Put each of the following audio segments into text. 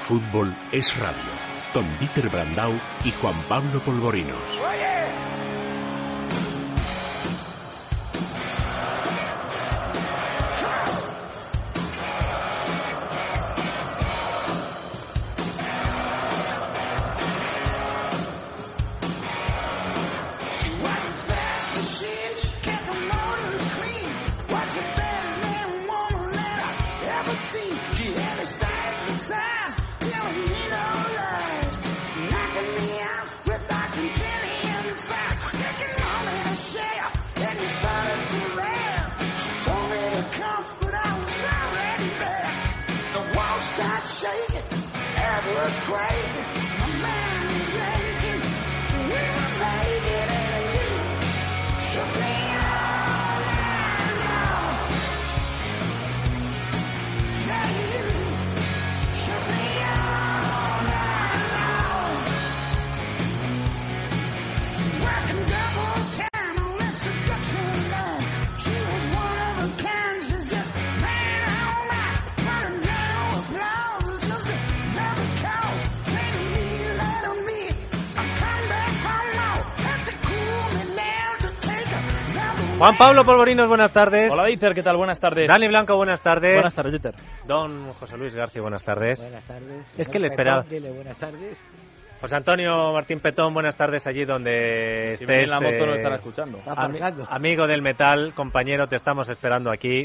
Fútbol es radio, con Dieter Brandau y Juan Pablo Polvorinos. Juan Pablo Polvorinos, buenas tardes. Hola, Dieter, ¿qué tal? Buenas tardes. Dani Blanco, buenas tardes. Buenas tardes, Dieter. Don José Luis García, buenas tardes. Buenas tardes. Es que le esperaba. Buenas tardes. José Antonio Martín Petón, buenas tardes allí donde Si estés. en la moto no estará escuchando. Amigo del metal, compañero, te estamos esperando aquí.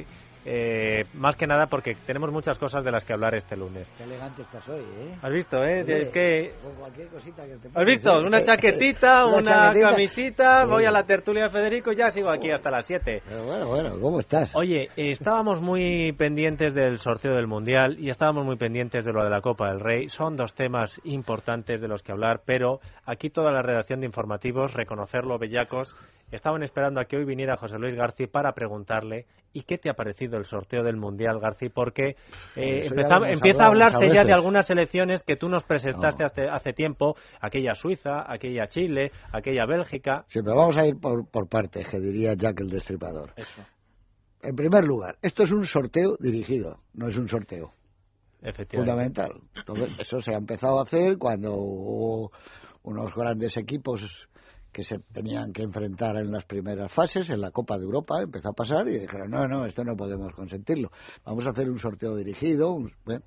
Más que nada porque tenemos muchas cosas de las que hablar este lunes. Qué elegante estás hoy, ¿eh? ¿Has visto, eh? Oye, es que... con cualquier cosita que te ¿Has visto? Una chaquetita, una camisita, sí. Voy a la tertulia de Federico y ya sigo aquí hasta las 7. Pero bueno, ¿cómo estás? Oye, estábamos muy pendientes del sorteo del Mundial y estábamos muy pendientes de lo de la Copa del Rey. Son dos temas importantes de los que hablar, pero aquí toda la redacción de informativos, reconocerlo, bellacos, estaban esperando a que hoy viniera José Luis García para preguntarle ¿y qué te ha parecido el sorteo del Mundial, García? Porque empieza a hablarse ya de algunas selecciones que tú nos presentaste hace tiempo, aquella Suiza, aquella Chile, aquella Bélgica. Sí, pero vamos a ir por partes, que diría Jack el Destripador. Eso. En primer lugar, esto es un sorteo dirigido, no es un sorteo. Efectivamente. Fundamental. Entonces, eso se ha empezado a hacer cuando hubo unos grandes equipos que se tenían que enfrentar en las primeras fases, en la Copa de Europa, empezó a pasar y dijeron, no, esto no podemos consentirlo. Vamos a hacer un sorteo dirigido. Bueno.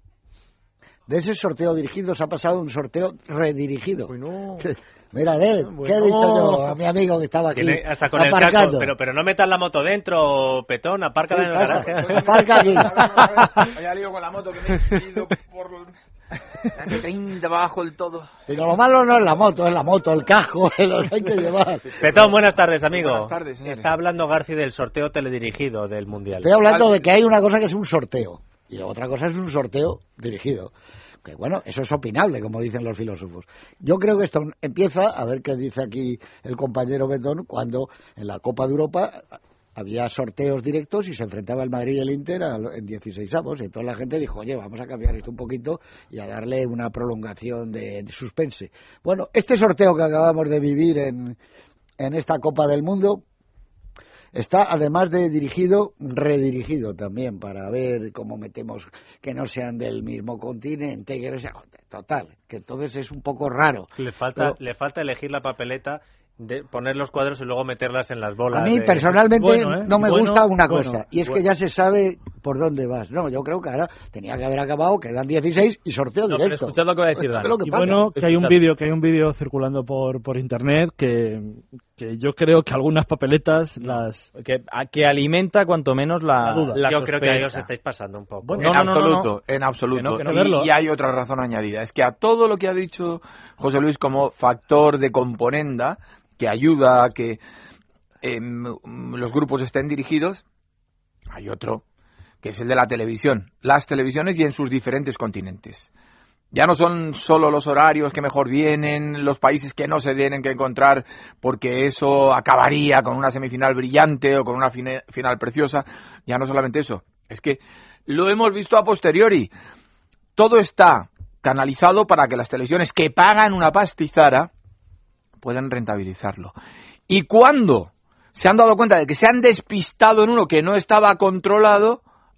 De ese sorteo dirigido se ha pasado un sorteo redirigido. Uy, no. Mírale, bueno. ¿qué he dicho yo a mi amigo que estaba aquí hasta con aparcando? El casco, pero no metas la moto dentro, Petón, apárcala en el garaje. Aparca aquí. Vaya lío con la moto que me he ido por... 30 abajo el todo. Pero lo malo no es la moto, el casco, lo que hay que llevar. Petón, buenas tardes, amigo. Buenas tardes, señores. Está hablando García del sorteo teledirigido del Mundial. Estoy hablando de que hay una cosa que es un sorteo y la otra cosa es un sorteo dirigido. Que bueno, eso es opinable, como dicen los filósofos. Yo creo que esto empieza, a ver qué dice aquí el compañero Betón, cuando en la Copa de Europa había sorteos directos y se enfrentaba el Madrid y el Inter en 16avos, y entonces la gente dijo, oye, vamos a cambiar esto un poquito y a darle una prolongación de suspense. Bueno, este sorteo que acabamos de vivir en esta Copa del Mundo está, además de dirigido, redirigido también, para ver cómo metemos que no sean del mismo continente, que no sea, total, que entonces es un poco raro. Le falta elegir la papeleta, de poner los cuadros y luego meterlas en las bolas. A mí personalmente no me gusta una cosa, y es que ya se sabe por dónde vas. No, yo creo que ahora tenía que haber acabado, quedan 16 y sorteo directo. Pero escuchad lo que va a decir Dani. Y bueno, que hay un vídeo circulando por internet que yo creo que algunas papeletas que alimenta cuanto menos la duda. La yo sospecha. creo que ahí os estáis pasando un poco. Bueno, En absoluto. Que no verlo. Y hay otra razón añadida, es que a todo lo que ha dicho José Luis como factor de componenda que ayuda a que los grupos estén dirigidos, hay otro, que es el de la televisión. Las televisiones y en sus diferentes continentes. Ya no son solo los horarios que mejor vienen, los países que no se tienen que encontrar porque eso acabaría con una semifinal brillante o con una final preciosa. Ya no solamente eso, es que lo hemos visto a posteriori. Todo está canalizado para que las televisiones que pagan una pastizara puedan rentabilizarlo. Y cuando se han dado cuenta de que se han despistado en uno que no estaba controlado,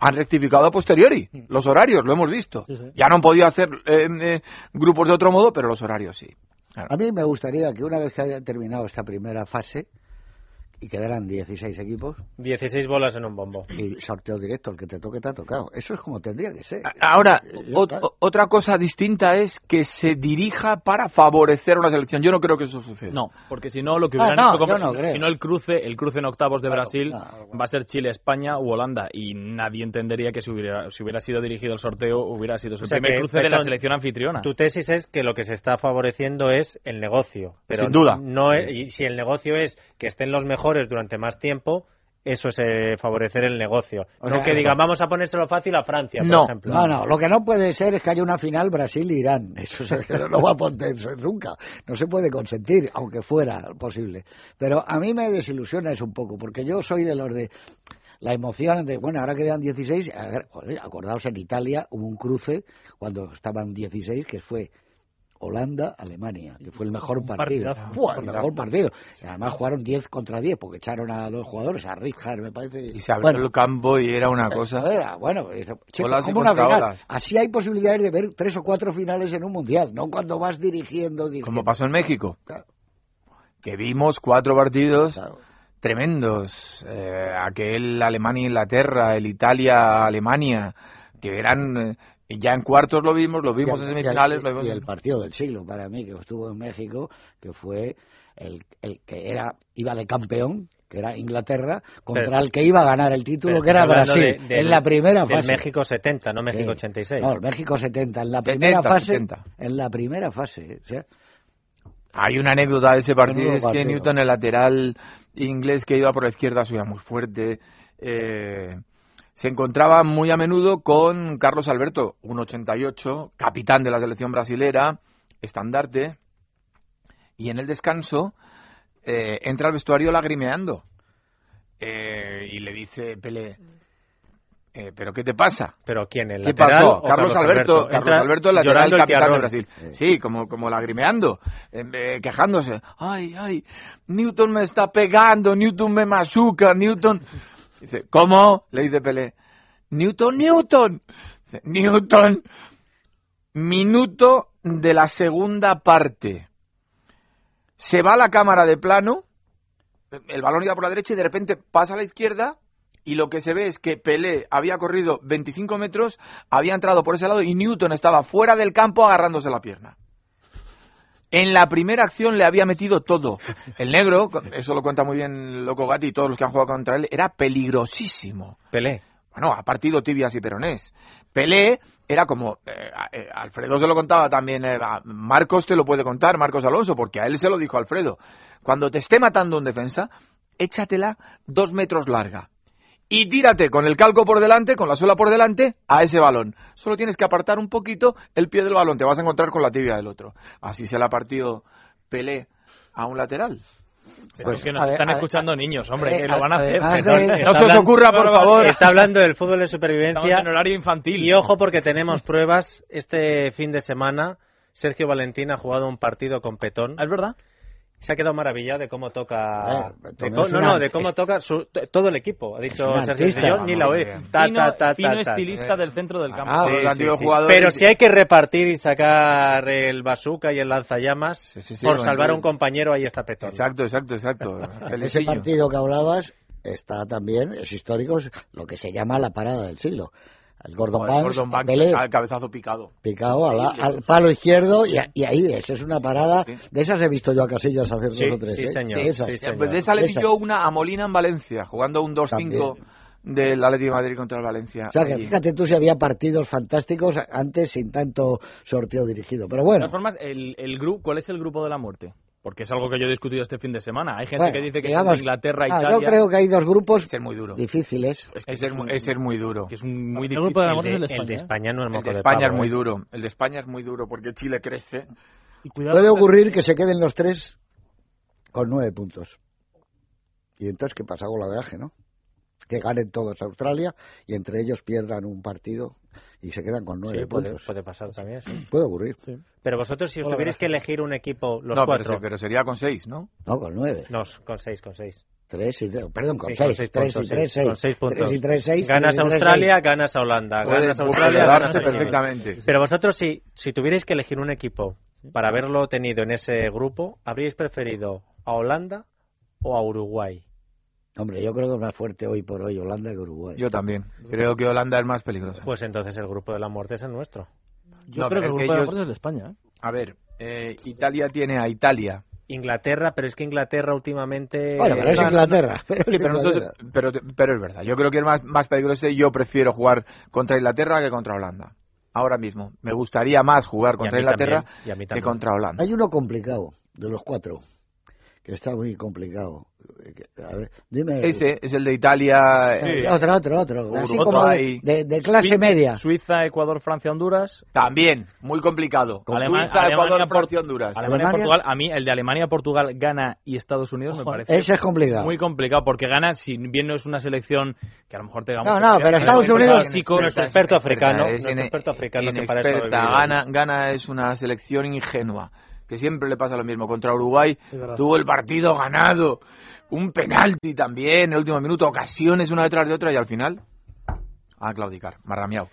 han rectificado a posteriori los horarios, lo hemos visto. Sí, sí. Ya no han podido hacer grupos de otro modo, pero los horarios sí. Claro. A mí me gustaría que una vez que haya terminado esta primera fase y quedaran 16 equipos 16 bolas en un bombo. y sorteo directo, el que te toque te ha tocado. Eso es como tendría que ser. Ahora, Ya está. otra cosa distinta es que se dirija para favorecer a una selección. Yo no creo que eso suceda. No, porque si no, lo que Ah, hubieran no, hecho yo no creo. si no el cruce en octavos de Claro, Brasil claro. va a ser Chile-España u Holanda y nadie entendería que si hubiera sido dirigido el sorteo hubiera sido el O sea primer que, cruce de la Petón, selección anfitriona. Tu tesis es que lo que se está favoreciendo es el negocio. Pero Sin duda. No y si el negocio es que estén los mejores durante más tiempo, eso es favorecer el negocio. O No sea, que digan, vamos a ponérselo fácil a Francia, No. por ejemplo. No, lo que no puede ser es que haya una final Brasil-Irán. Eso no va a ponerse nunca. No se puede consentir, aunque fuera posible. Pero a mí me desilusiona eso un poco, porque yo soy de los de la emoción de, bueno, ahora quedan 16. Joder, acordaos, en Italia hubo un cruce cuando estaban 16, que fue Holanda-Alemania, que fue el mejor partido. partidazo. ¡Buah, el mejor partido! Y además jugaron 10 contra 10, porque echaron a 2 jugadores, a Rijkaard, me parece. Y se abrió el campo y era una cosa... Bueno, dice, chico, Olas y como una final. contraolas. Así hay posibilidades de ver 3 o 4 finales en un mundial, no cuando vas dirigiendo. Como pasó en México, Claro, que vimos 4 partidos claro. tremendos. Aquel Alemania-Inglaterra, el Italia-Alemania, que eran... ya en cuartos lo vimos en semifinales. Y el partido del siglo para mí, que estuvo en México, que fue el que iba de campeón, que era Inglaterra, contra Pero- el que iba a ganar el título, Pero que era estás hablando Brasil, del- en la primera del fase. México 70, no México Sí. 86. No, el México 70, en la 70, primera fase. 70. En la primera fase, o sea, Hay una anécdota de ese partido, Menudo es que partido. Newton, el lateral inglés que iba por la izquierda, subía muy fuerte. Se encontraba muy a menudo con Carlos Alberto, 1,88, capitán de la selección brasilera, estandarte, y en el descanso entra al vestuario lagrimeando. Y le dice Pelé, ¿pero qué te pasa? ¿Pero quién? ¿El ¿Qué lateral pasó? o Carlos Alberto, el lateral llorando el capitán de tiarrón? Brasil. Sí, como lagrimeando, quejándose. Ay, Newton me está pegando, Newton me machuca, Newton... Dice, ¿cómo? Le dice Pelé. Newton. Dice, Newton, minuto de la segunda parte. Se va la cámara de plano, el balón iba por la derecha y de repente pasa a la izquierda y lo que se ve es que Pelé había corrido 25 metros, había entrado por ese lado y Newton estaba fuera del campo agarrándose la pierna. En la primera acción le había metido todo. El negro, eso lo cuenta muy bien Loco Gatti y todos los que han jugado contra él, era peligrosísimo. Pelé. Bueno, ha partido tibias y peronés. Pelé era como, Alfredo se lo contaba también, Marcos te lo puede contar, Marcos Alonso, porque a él se lo dijo Alfredo. Cuando te esté matando un defensa, échatela 2 metros larga. Y tírate con el calco por delante, con la suela por delante, a ese balón. Solo tienes que apartar un poquito el pie del balón, te vas a encontrar con la tibia del otro. Así se le ha partido Pelé a un lateral. Pues que nos están escuchando niños, hombre, que lo van a hacer. No se os ocurra, por favor. Está hablando del fútbol de Estamos supervivencia. en horario infantil. Y ojo porque tenemos pruebas. Este fin de semana, Sergio Valentín ha jugado un partido con Petón. ¿Es verdad? Se ha quedado maravillado de cómo toca... Petón es una- de cómo toca todo el equipo. Ha dicho un Sergio, artista. yo ni la oí. Fino estilista del centro del campo. Ah, Todos Sí, los antiguos sí. jugadores- Pero si hay que repartir y sacar el bazooka y el lanzallamas Sí, por bueno, salvar a un entonces- compañero, ahí está Petón. Exacto. Ese Pelecillo. partido que hablabas está también, es histórico, es lo que se llama la parada del siglo. El Gordon Banks, Pelé, al cabezazo picado. picado al palo izquierdo y ahí esa es una parada. Sí. De esas he visto yo a Casillas hacer Sí, 2 o 3. sí, señor. De esas. Sí, señor. Pues de esa le Esa. pilló una a Molina en Valencia, jugando un 2-5 del Atlético de Madrid contra el Valencia. O sea que allí. fíjate tú si había partidos fantásticos antes sin tanto sorteo dirigido. Pero De bueno, todas formas, ¿cuál es el grupo de la muerte? Porque es algo que yo he discutido este fin de semana. Hay gente bueno, que dice que digamos, es de Inglaterra, yo Italia. creo que hay 2 grupos Es ser muy duro. difíciles. Es ser muy duro. Que es muy El difícil. grupo de la El muerte es el de de España. España no es El moco de de España pavo, es muy ¿eh? duro. El de España es muy duro porque Chile crece. Y cuidado Puede con ocurrir que se queden los 3 con 9 puntos. Y entonces, ¿qué pasa? Golaveraje, ¿no? Que ganen todos Australia y entre ellos pierdan un partido y se quedan con 9 Sí, puede, puntos. puede pasar también, sí. Puede ocurrir. Pero vosotros, si os Hola, tuvierais gracias. que elegir un equipo, los No, 4... pero sería con 6, ¿no? No, con 9. No, con 6. 3 y 3, perdón, con Sí, 6, con 6 3 puntos, y 3, sí, 6. con 6 puntos. 3 y 3, 6. Ganas 3 y 3, Australia, 6. ganas a Holanda. Puede Ganas Australia, ganas darse a Unión. perfectamente. Pero vosotros, si tuvierais que elegir un equipo para haberlo tenido en ese grupo, ¿habríais preferido a Holanda o a Uruguay? Hombre, yo creo que es más fuerte hoy por hoy Holanda que Uruguay. Yo también. Creo que Holanda es más peligrosa. Pues entonces el grupo de la muerte es el nuestro. Yo No, creo que pero el es que grupo de la ellos- muerte es el de España. ¿eh? A ver, Italia tiene a Italia. Inglaterra, pero es que Inglaterra últimamente... Bueno, pero es Inglaterra. Pero Sí, pero, pero es verdad. Yo creo que es más peligroso y yo prefiero jugar contra Inglaterra que contra Holanda. Ahora mismo. Me gustaría más jugar contra mí Inglaterra también, y a mí que también. contra Holanda. Hay uno complicado, de los 4, que está muy complicado. A ver, dime. Ese es el de Italia. Otro. Así como Uruguay. de clase media. Suiza, Ecuador, Francia, Honduras. También, muy complicado. Con Alemania- Suiza, Ecuador, Alemania, Francia, Honduras. Alemania, ¿Alemania? Portugal. A mí el de Alemania, Portugal, Ghana y Estados Unidos me parece Ese es complicado. muy complicado porque Ghana, si bien no es una selección que a lo mejor tengamos... No, pero Estados Unidos- Nuestro experto africano, Es nuestro experto africano que para eso ha inexperta. vivido. Ghana es una selección ingenua, que siempre le pasa lo mismo. Contra Uruguay Es verdad. tuvo el partido ganado, un penalti también en el último minuto, ocasiones una detrás de otra y al final a claudicar, marrameado.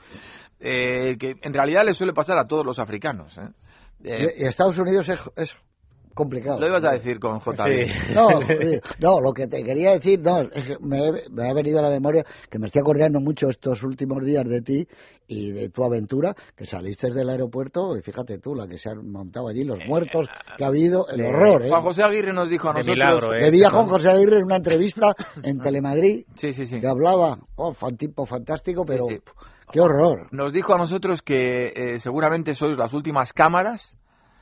Que en realidad le suele pasar a todos los africanos. Y Estados Unidos es complicado. Lo ibas a decir con JB. Sí. No, lo que te quería decir, es que me ha venido a la memoria que me estoy acordando mucho estos últimos días de ti y de tu aventura, que saliste del aeropuerto y fíjate tú, la que se han montado allí, los muertos que ha habido, el horror, ¿eh? Juan José Aguirre nos dijo a De nosotros... milagro, ¿eh? Bebía Juan José Aguirre en una entrevista en Telemadrid Sí. que hablaba, tipo fantástico, pero Sí. qué horror. Nos dijo a nosotros que seguramente sois las últimas cámaras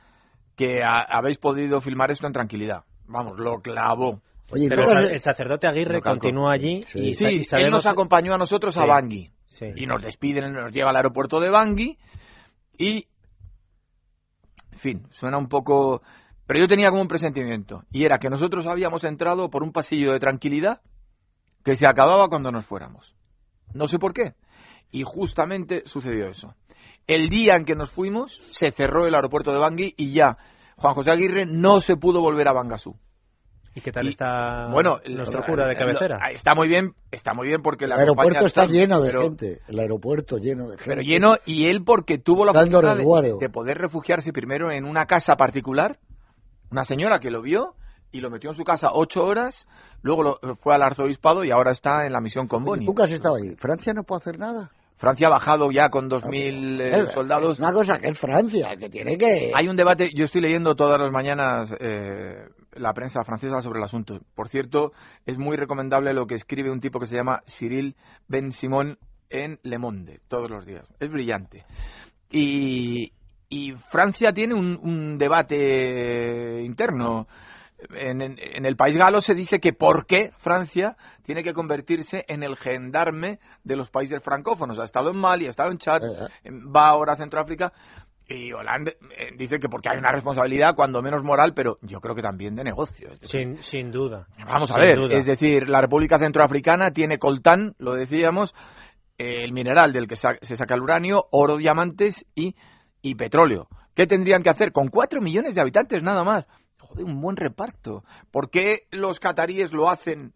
que habéis podido filmar esto en tranquilidad. Vamos, lo clavó. Oye, Pero ¿no? el sacerdote Aguirre Lo calco. continúa allí y, Sí, y él sabemos... nos acompañó a nosotros a Sí. Bangui. Sí. Y nos despiden, nos lleva al aeropuerto de Bangui y... En fin, suena un poco... Pero yo tenía como un presentimiento. Y era que nosotros habíamos entrado por un pasillo de tranquilidad que se acababa cuando nos fuéramos. No sé por qué. Y justamente sucedió eso. El día en que nos fuimos, se cerró el aeropuerto de Bangui y ya Juan José Aguirre no se pudo volver a Bangasú. ¿Y qué tal Y, está bueno, nuestro cura de cabecera? Está muy bien porque El la aeropuerto acompaña está tal, lleno de pero- gente. El aeropuerto lleno de gente. Pero lleno, y él porque tuvo la Dando fortuna resguardo. de poder refugiarse primero en una casa particular, una señora que lo vio y lo metió en su casa 8 horas, luego fue al arzobispado y ahora está en la misión con Boni. ¿Tú qué has estado ahí? ¿Francia no puede hacer nada? Francia ha bajado ya con 2.000 soldados. Es una cosa que es Francia, que tiene que... Hay un debate, yo estoy leyendo todas las mañanas la prensa francesa sobre el asunto. Por cierto, es muy recomendable lo que escribe un tipo que se llama Cyril Ben-Simon en Le Monde, todos los días. Es brillante. Y Francia tiene un debate interno. En el país galo se dice que por qué Francia tiene que convertirse en el gendarme de los países francófonos. Ha estado en Mali, ha estado en Chad, va ahora a Centroáfrica. Y Hollande dice que porque hay una responsabilidad, cuando menos moral, pero yo creo que también de negocio. Es decir, Sin duda. vamos a Sin ver, duda. es decir, la República Centroafricana tiene coltán, lo decíamos, el mineral del que se saca el uranio, oro, diamantes y petróleo. ¿Qué tendrían que hacer? Con 4 millones de habitantes nada más. Joder, un buen reparto. ¿Por qué los cataríes lo hacen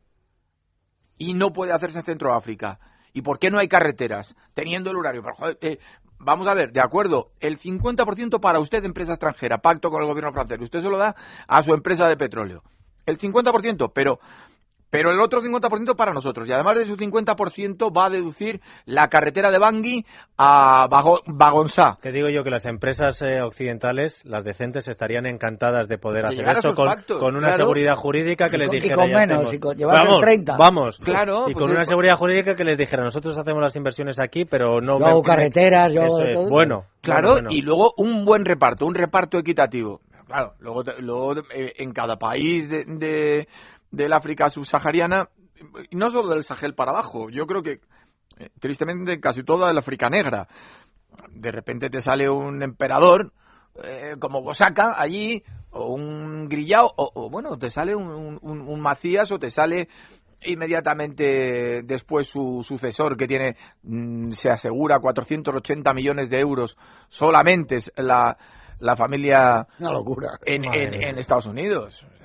y no puede hacerse en Centroáfrica? ¿Y por qué no hay carreteras teniendo el uranio? Pero, joder, vamos a ver, de acuerdo, el 50% para usted, empresa extranjera, pacto con el gobierno francés. Usted se lo da a su empresa de petróleo. El 50%, pero el otro 50% para nosotros. Y además de su 50% va a deducir la carretera de Bangui a Bagonsá. Te digo yo que las empresas occidentales, las decentes, estarían encantadas de poder De hacer llegar a eso sus pactos, con una claro. seguridad jurídica que les dijera... con ya menos, hacemos. y con llevar vamos, 30. Vamos. Claro, Y pues con una es- seguridad jurídica que les dijera, nosotros hacemos las inversiones aquí, pero no... Yo hago carreteras, yo Eso hago es, todo. bueno. Claro, bueno. y luego un buen reparto, un reparto equitativo. Claro, luego en cada país del África subsahariana, y no solo del Sahel para abajo, yo creo que tristemente casi toda el África negra. De repente te sale un emperador como Bosaka allí, o un Grillao, o bueno, te sale un Macías, o te sale inmediatamente después su sucesor, que tiene, se asegura 480 millones de euros solamente es la familia Una locura. en Estados Unidos.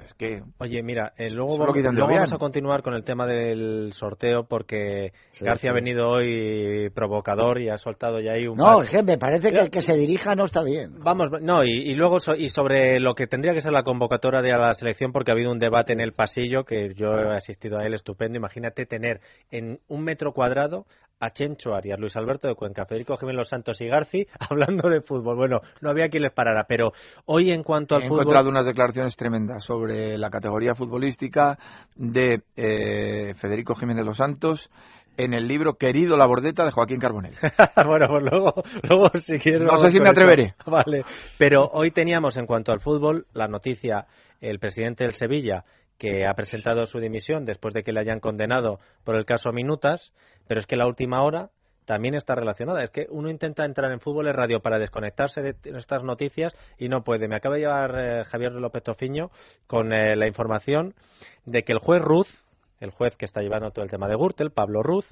es que... Oye, mira, luego Eso es lo que dicen de vamos Obiang. a continuar con el tema del sorteo porque Sí, García sí. ha venido hoy provocador y ha soltado ya ahí un No, par. es que me parece que el que se dirija no está bien. Vamos, no, y luego y sobre lo que tendría que ser la convocatoria de la selección, porque ha habido un debate en el pasillo que yo he asistido a él estupendo. Imagínate tener en 1 metro cuadrado a Chencho Arias, Luis Alberto de Cuenca, Federico Jiménez Los Santos y Garci hablando de fútbol. Bueno, no había quien les parara, pero hoy en cuanto al He fútbol... encontrado unas declaraciones tremendas sobre la categoría futbolística de Federico Jiménez Los Santos en el libro Querido la Bordeta de Joaquín Carbonell. Bueno, pues luego si quieres... No vamos sé si con me eso. atreveré. Vale, pero hoy teníamos en cuanto al fútbol la noticia, el presidente del Sevilla, que ha presentado su dimisión después de que le hayan condenado por el caso Minutas, pero es que la última hora también está relacionada. Es que uno intenta entrar en Fútbol en Radio para desconectarse de estas noticias y no puede. Me acaba de llevar Javier López Tofiño con la información de que el juez Ruz, el juez que está llevando todo el tema de Gürtel, Pablo Ruz,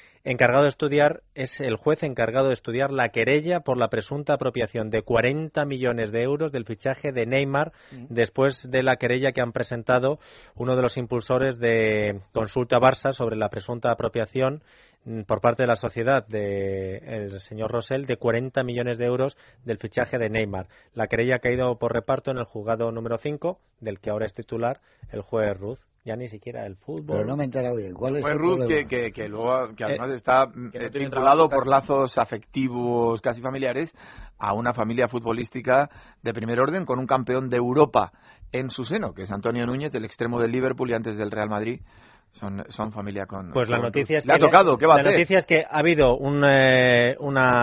es el juez encargado de estudiar la querella por la presunta apropiación de 40 millones de euros del fichaje de Neymar después de la querella que han presentado uno de los impulsores de Consulta Barça sobre la presunta apropiación por parte de la sociedad del señor Rosell de 40 millones de euros del fichaje de Neymar. La querella ha caído por reparto en el juzgado número 5, del que ahora es titular el juez Ruz. Ya ni siquiera el fútbol. Pero no me he enterado bien. ¿Cuál es Fue el Ruth problema? que además está vinculado por lazos afectivos casi familiares a una familia futbolística de primer orden con un campeón de Europa en su seno, que es Antonio Núñez, del extremo del Liverpool y antes del Real Madrid. Son familia con... Pues la con noticia Ruth. es Le que ha tocado, ¿qué va a la hacer? noticia es que ha habido una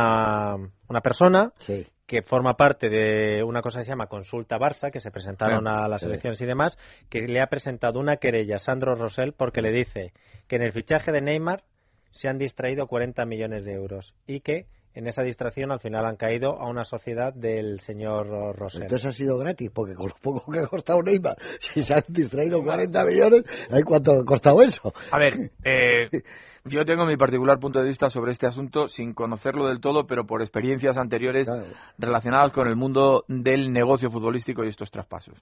persona Sí. que forma parte de una cosa que se llama Consulta Barça, que se presentaron a las sí. elecciones y demás, que le ha presentado una querella a Sandro Rosell porque le dice que en el fichaje de Neymar se han distraído 40 millones de euros y que en esa distracción al final han caído a una sociedad del señor Rosell. Entonces ha sido gratis, porque con lo poco que ha costado Neymar, si se han distraído 40 millones, ¿hay cuánto ha costado eso? A ver, yo tengo mi particular punto de vista sobre este asunto sin conocerlo del todo, pero por experiencias anteriores Claro. relacionadas con el mundo del negocio futbolístico y estos traspasos.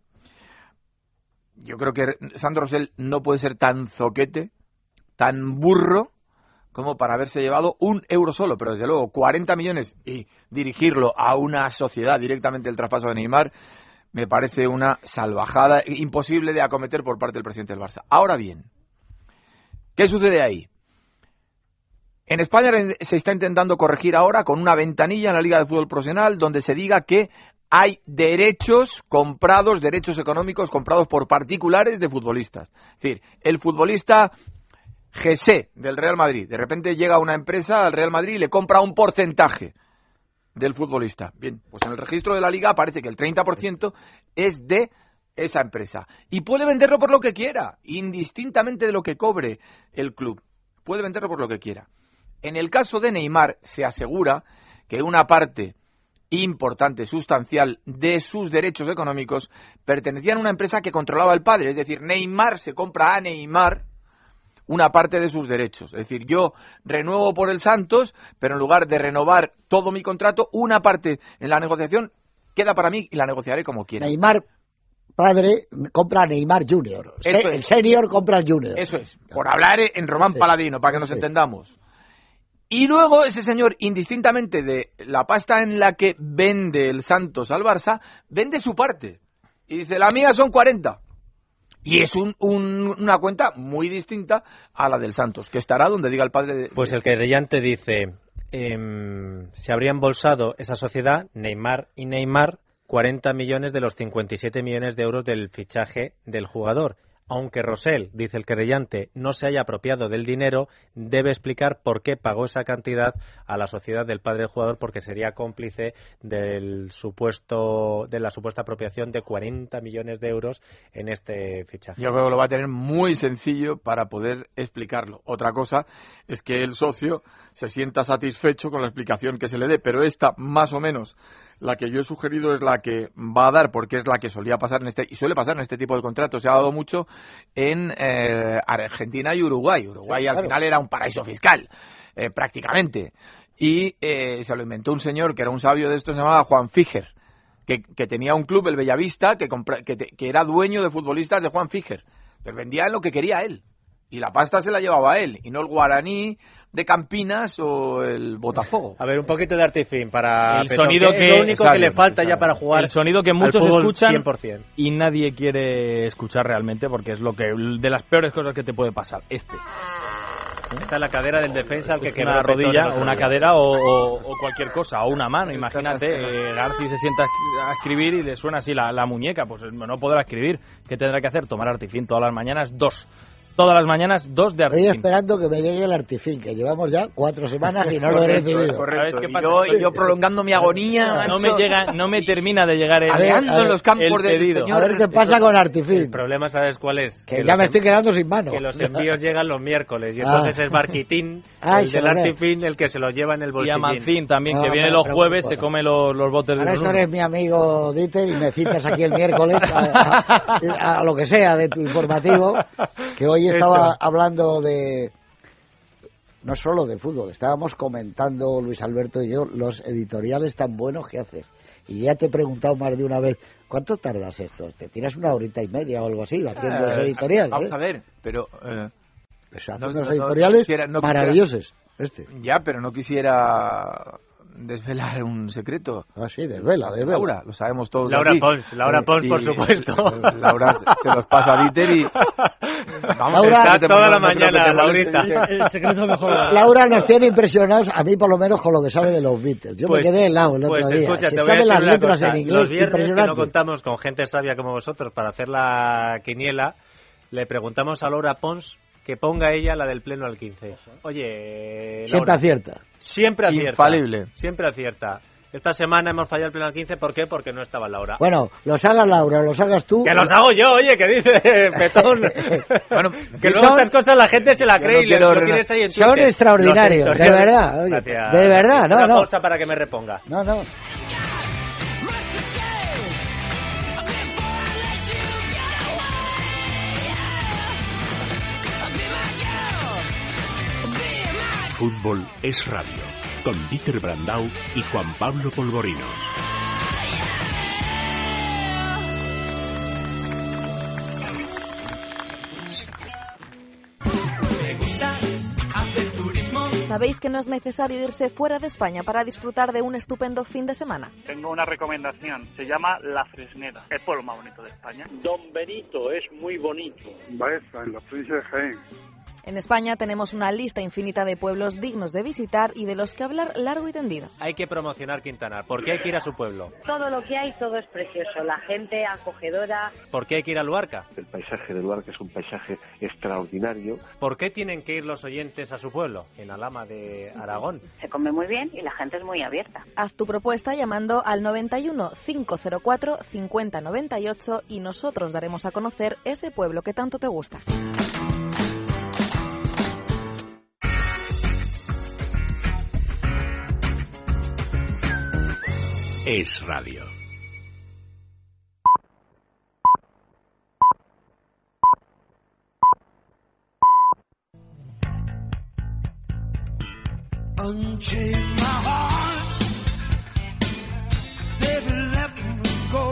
Yo creo que Sandro Rosell no puede ser tan zoquete, tan burro, como para haberse llevado 1 euro solo, pero desde luego 40 millones y dirigirlo a una sociedad directamente el traspaso de Neymar me parece una salvajada imposible de acometer por parte del presidente del Barça. Ahora bien, ¿qué sucede ahí? En España se está intentando corregir ahora con una ventanilla en la Liga de Fútbol Profesional donde se diga que hay derechos comprados, derechos económicos comprados por particulares de futbolistas. Es decir, el futbolista José del Real Madrid, de repente llega una empresa al Real Madrid y le compra un porcentaje del futbolista. Bien, pues en el registro de la Liga aparece que el 30% es de esa empresa. Y puede venderlo por lo que quiera, indistintamente de lo que cobre el club. Puede venderlo por lo que quiera. En el caso de Neymar se asegura que una parte importante, sustancial, de sus derechos económicos pertenecían a una empresa que controlaba el padre. Es decir, Neymar se compra a Neymar una parte de sus derechos. Es decir, yo renuevo por el Santos, pero en lugar de renovar todo mi contrato, una parte en la negociación queda para mí y la negociaré como quiera. Neymar padre compra a Neymar Junior. Eso El es. senior compra al Junior. Eso es, por hablar en Román Sí. Paladino, para que nos Sí. entendamos. Y luego ese señor, indistintamente de la pasta en la que vende el Santos al Barça, vende su parte. Y dice, la mía son 40. Y es una cuenta muy distinta a la del Santos, que estará donde diga el padre de... Pues el querellante dice, se habría embolsado esa sociedad, Neymar y Neymar, 40 millones de los 57 millones de euros del fichaje del jugador. Aunque Rosell, dice el querellante, no se haya apropiado del dinero, debe explicar por qué pagó esa cantidad a la sociedad del padre del jugador, porque sería cómplice de la supuesta apropiación de 40 millones de euros en este fichaje. Yo creo que lo va a tener muy sencillo para poder explicarlo. Otra cosa es que el socio se sienta satisfecho con la explicación que se le dé, pero esta, más o menos, la que yo he sugerido es la que va a dar, porque es la que solía pasar y suele pasar en este tipo de contratos. Se ha dado mucho en Argentina y Uruguay. Uruguay Sí, al claro. final era un paraíso fiscal, prácticamente. Y se lo inventó un señor que era un sabio de esto, se llamaba Juan Figer, que tenía un club, el Bellavista, que era dueño de futbolistas de Juan Figer. Pero vendía lo que quería él. Y la pasta se la llevaba él, y no el Guaraní de Campinas o el Botafogo. A ver, un poquito de Artifin para el sonido que es lo único que le falta ya para jugar. El sonido que muchos al fútbol escuchan 100%. y nadie quiere escuchar realmente, porque es lo que de las peores cosas que te puede pasar. Esta es la cadera del defensa al que quedó una rodilla, Petón, una cadera o cualquier cosa, o una mano. Imagínate, Garci se sienta a escribir y le suena así la muñeca, pues no podrá escribir. ¿Qué tendrá que hacer? Tomar Artifin todas las mañanas, 2. Todas las mañanas 2 de Artifin. Estoy esperando que me llegue el Artifin, que llevamos ya 4 semanas y no lo he recibido. Correcto. ¿Sabes qué pasa? Y yo prolongando mi agonía. No me termina de llegar el Ando en los campos del pedido. Señor. A ver qué pasa con Artifin. El problema, ¿sabes cuál es? Que ya me estoy quedando sin mano. Que los envíos llegan los miércoles y entonces es Barquitín, el del Artifin, el que se lo lleva en el Y bolsillín. a Mancín también, que No, viene no, los pero jueves, bueno. se come los botes de Ahora unos esto eres mi amigo Dieter y me citas aquí el miércoles a lo que sea de tu informativo, que hoy estaba hablando de no solo de fútbol, estábamos comentando Luis Alberto y yo los editoriales tan buenos que haces. Y ya te he preguntado más de una vez, ¿cuánto tardas esto? ¿Te tiras 1 horita y media o algo así haciendo ese editorial? Vamos a ver, pero... Pues hacen unos editoriales maravillosos. Ya, pero no quisiera desvelar un secreto. Ah, sí, desvela. Laura, lo sabemos todos. Laura aquí. Pons, por supuesto. Laura se los pasa a Dieter y... Vamos, Laura, está toda la mañana, Laurita. El secreto mejor. Laura nos tiene impresionados, a mí por lo menos, con lo que sabe de los Beatles. Yo me quedé helado el otro día. Escucha, Se te voy a sabe decir las una letras cosa. en inglés, Los viernes que impresionante. no contamos con gente sabia como vosotros para hacer la quiniela, le preguntamos a Laura Pons que ponga ella la del pleno al 15. Oye, Siempre Laura, acierta. Siempre acierta. Infalible. Siempre acierta. Esta semana hemos fallado el pleno al 15, ¿por qué? Porque no estaba Laura. Bueno, los haga Laura, los hagas tú. ¡Que los hago yo, oye! ¿Qué dice Petón? Bueno, que luego estas cosas la gente se la cree y lo tienes ahí en Twitter. Son extraordinarios, Los de verdad. Oye, Gracias. de verdad, Una no. pausa para que me reponga. No. Fútbol es radio, con Dieter Brandau y Juan Pablo Polvorinos. ¿Sabéis que no es necesario irse fuera de España para disfrutar de un estupendo fin de semana? Tengo una recomendación, se llama La Fresneda, el pueblo más bonito de España. Don Benito es muy bonito. Baeza, en la provincia de Jaén. En España tenemos una lista infinita de pueblos dignos de visitar y de los que hablar largo y tendido. Hay que promocionar Quintana. ¿Por qué hay que ir a su pueblo? Todo lo que hay, todo es precioso. La gente acogedora. ¿Por qué hay que ir a Luarca? El paisaje de Luarca es un paisaje extraordinario. ¿Por qué tienen que ir los oyentes a su pueblo? En Alhama de Aragón. Se come muy bien y la gente es muy abierta. Haz tu propuesta llamando al 91 504 5098 y nosotros daremos a conocer ese pueblo que tanto te gusta. Es radio. Unchain my heart, baby, let me go.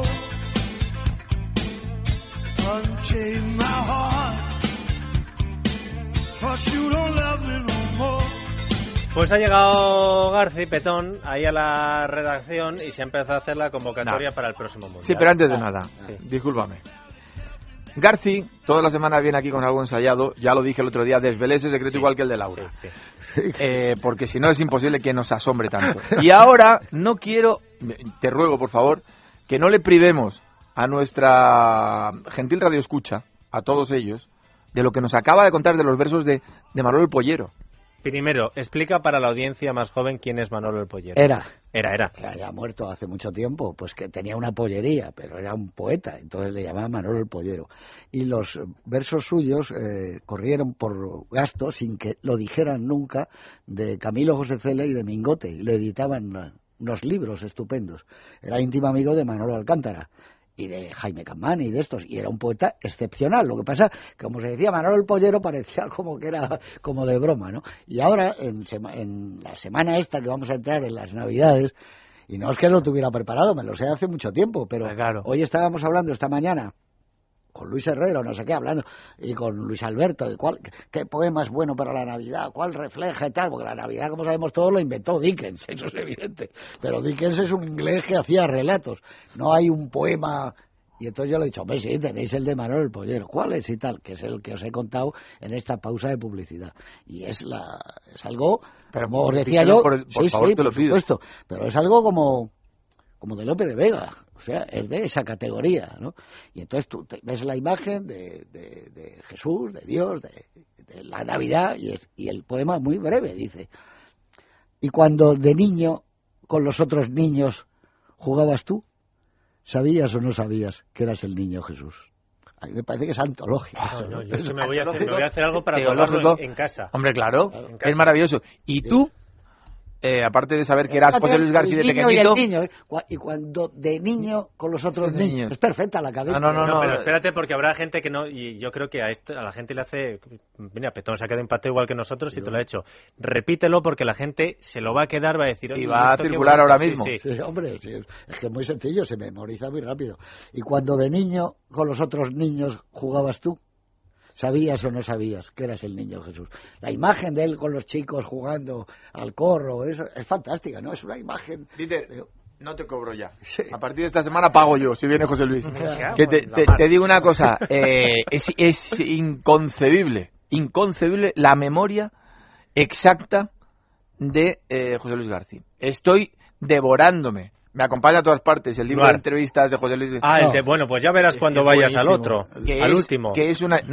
Unchain my heart, 'cause you don't love me no more. Pues ha llegado Garci Petón ahí a la redacción y se ha empezado a hacer la convocatoria para el próximo mundial. Sí, pero antes de nada, discúlpame. Garci, toda la semana viene aquí con algo ensayado, ya lo dije el otro día, desvelé ese secreto igual que el de Laura. Sí. Porque si no es imposible que nos asombre tanto. Y ahora no quiero, te ruego por favor, que no le privemos a nuestra gentil radioescucha, a todos ellos, de lo que nos acaba de contar de los versos de Manolo el Pollero. Primero, explica para la audiencia más joven quién es Manolo el Pollero. Era. Ya ha muerto hace mucho tiempo, pues que tenía una pollería, pero era un poeta, entonces le llamaban Manolo el Pollero. Y los versos suyos corrieron por gasto, sin que lo dijeran nunca, de Camilo José Cela y de Mingote, y le editaban unos libros estupendos. Era íntimo amigo de Manolo Alcántara y de Jaime Campana y de estos, y era un poeta excepcional. Lo que pasa, como se decía, Manolo el Pollero parecía como que era como de broma, ¿no? Y ahora, en la semana esta que vamos a entrar, en las Navidades, Y no es que lo tuviera preparado, me lo sé hace mucho tiempo, pero claro. Hoy estábamos hablando esta mañana con Luis Herrero, no sé qué, hablando, y con Luis Alberto, de qué poema es bueno para la Navidad, cuál refleja y tal, porque la Navidad, como sabemos todos, lo inventó Dickens, eso es evidente, pero Dickens es un inglés que hacía relatos, no hay un poema. Y entonces yo le he dicho, hombre, sí, tenéis el de Manuel el Pollero, ¿cuál es y tal? Que es el que os he contado en esta pausa de publicidad. Y es algo, pero como os decía yo, por favor, te lo pido. Supuesto, pero es algo como de Lope de Vega, o sea, es de esa categoría, ¿no? Y entonces tú ves la imagen de Jesús, de Dios, de la Navidad, y el poema es muy breve, dice: y cuando de niño con los otros niños jugabas tú, ¿sabías o no sabías que eras el niño Jesús? A mí me parece que es antológico. No, yo es que me voy a hacer algo para colgarlo en casa. Hombre, claro, es maravilloso. ¿Y tú? Aparte de saber que eras José Luis García de pequeñito... Y cuando de niño con los otros niños. Es perfecta la cabeza. No, pero espérate, porque habrá gente que no... Y yo creo que a la gente le hace... Mira, Petón se ha quedado impactado igual que nosotros y te lo ha hecho. Repítelo porque la gente se lo va a quedar, va a decir... Y va a circular ahora mismo. Sí, hombre, sí, es que es muy sencillo, se memoriza muy rápido. Y cuando de niño con los otros niños jugabas tú, ¿sabías o no sabías que eras el niño Jesús? La imagen de él con los chicos jugando al corro, es fantástica, ¿no? Es una imagen... Dieter, no te cobro ya. Sí. A partir de esta semana pago yo, si viene José Luis. Que te digo una cosa, es inconcebible la memoria exacta de José Luis García. Estoy devorándome. Me acompaña a todas partes el libro de entrevistas de José Luis. Bueno, pues ya verás cuando vayas al otro, al último. Que es una...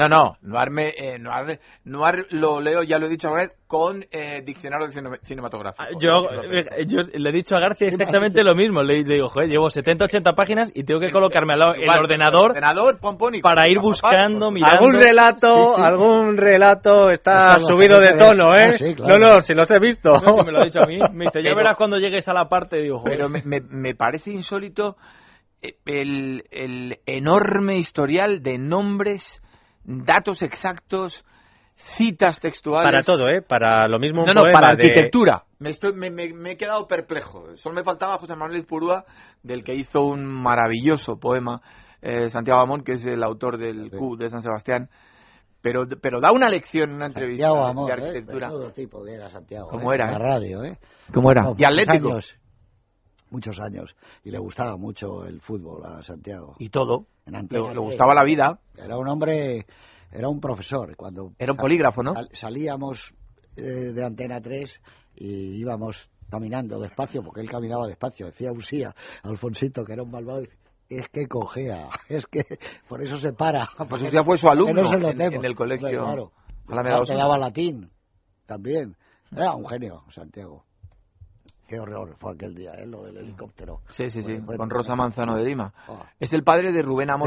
Noir lo leo, ya lo he dicho una vez, con diccionario cinematográfico. Yo le he dicho a García exactamente lo mismo. Le digo, joder, llevo 70, 80 páginas y tengo que colocarme al lado el ordenador para ir buscando, mirando... Algún relato está subido de tono, ¿eh? Sí, claro. No, si los he visto. No, si me lo ha dicho a mí. Me dice, ya verás cuando llegues a la parte, digo, joder. Pero me parece insólito el enorme historial de nombres, datos exactos, citas textuales. Para todo, para lo mismo un poema para de... arquitectura. Me he quedado perplejo. Solo me faltaba José Manuel Izpurúa, del que hizo un maravilloso poema, Santiago Amón, que es el autor del Q de San Sebastián. Pero da una lección en una entrevista Santiago, de arquitectura. Todo tipo era Santiago. ¿Cómo era? En la radio, ¿Cómo era? No, ¿Y atlético? Muchos años. Y le gustaba mucho el fútbol a Santiago. Y todo. Le gustaba la vida. Era un hombre... Era un profesor. Era un polígrafo, ¿no? Salíamos de Antena 3 y íbamos caminando despacio, porque él caminaba despacio. Decía Usía, Alfonsito, que era un malvado, es que cojea, es que por eso se para. Pues Usía fue su alumno no en el colegio. Claro. Te daba latín también. Era un genio, Santiago. Qué horror fue aquel día, lo del helicóptero. Sí, con Rosa Manzano de Lima. Es el padre de Rubén Amón.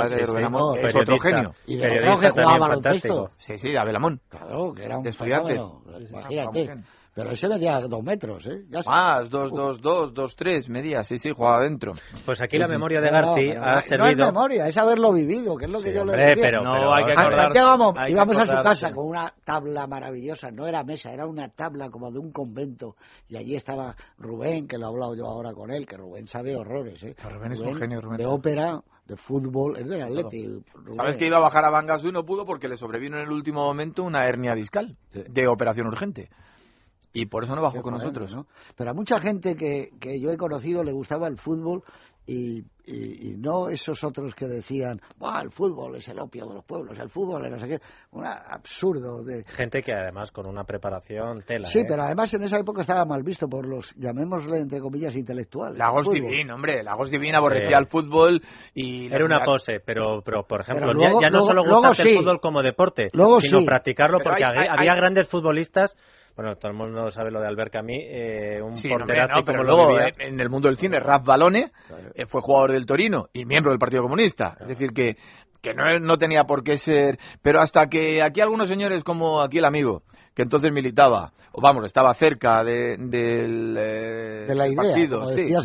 Es otro genio. Y de otro que jugaba baloncesto. Sí, de Abel Amón. Claro, que era un estudiante. Imagínate. Pero ese medía 2 metros, Más, 2'3", medía, sí, jugaba adentro. Pues aquí la memoria de García ha servido... No es memoria, es haberlo vivido, que es lo que yo le decía. Pero hay que acordar... Íbamos a su casa con una tabla maravillosa, no era mesa, era una tabla como de un convento, y allí estaba Rubén, que lo he hablado yo ahora con él, que Rubén sabe horrores, Rubén es un genio, Rubén. De ópera, de fútbol, es del Atleti. ¿Sabes que iba a bajar a Bangasú y no pudo porque le sobrevino en el último momento una hernia discal de operación urgente? Y por eso no bajó con nosotros, ¿no? Pero a mucha gente que yo he conocido le gustaba el fútbol y no esos otros que decían, el fútbol es el opio de los pueblos, el fútbol es no sé qué, un absurdo de... Gente que además con una preparación tela. Sí, pero además en esa época estaba mal visto por los, llamémosle entre comillas, intelectuales. Lagos Divín, hombre, Lagos Divín aborrecía el fútbol y... Era una pose, pero por ejemplo, luego, ya no solo gustaba el fútbol como deporte, sino practicarlo, porque había grandes futbolistas. Bueno, todo el mundo sabe lo de Albert Camus, porterazo pero luego en el mundo del cine, Raf Balone fue jugador del Torino y miembro del Partido Comunista. Es decir, que no tenía por qué ser... Pero hasta que aquí algunos señores, como aquí el amigo, que entonces militaba, estaba cerca de la idea, partido,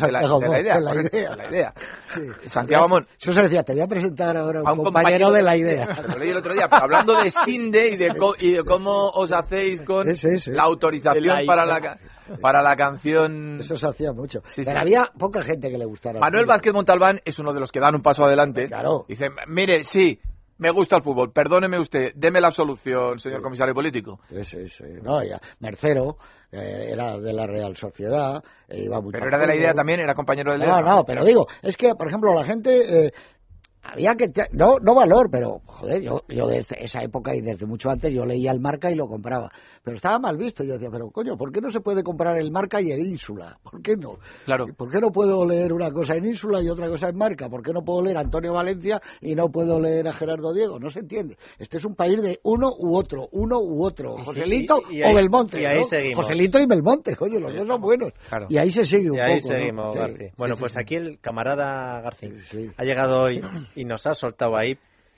de la idea. Sí. Santiago Amón. Eso se decía, te voy a presentar ahora a un compañero de la idea. Lo leí el otro día, pero hablando de Sinde y de cómo os hacéis con la autorización para la... para la canción. Eso se hacía mucho. Sí, pero sí. había poca gente que le gustara. Manuel Vázquez Montalbán es uno de los que dan un paso adelante. Claro. Dice, mire, sí, me gusta el fútbol, perdóneme usted, deme la absolución, señor comisario político. Sí. No, ya. Mercero era de la Real Sociedad, iba mucho. Pero era de la idea también, era compañero del No, pero digo, es que, por ejemplo, la gente... había que... No valor, pero, joder, yo desde esa época y desde mucho antes yo leía el Marca y lo compraba. Pero estaba mal visto. Yo decía, pero coño, ¿por qué no se puede comprar el Marca y el Ínsula? ¿Por qué no? Claro. ¿Por qué no puedo leer una cosa en Ínsula y otra cosa en Marca? ¿Por qué no puedo leer a Antonio Valencia y no puedo leer a Gerardo Diego? No se entiende. Este es un país de uno u otro. Joselito o Belmonte. Y ahí ¿no? seguimos. Joselito y Belmonte, coño, los dos son buenos. Claro. Y ahí se sigue un poco. Y ahí poco, seguimos, ¿no? García. Bueno, pues aquí el camarada García Sí. ha llegado hoy y nos ha soltado ahí.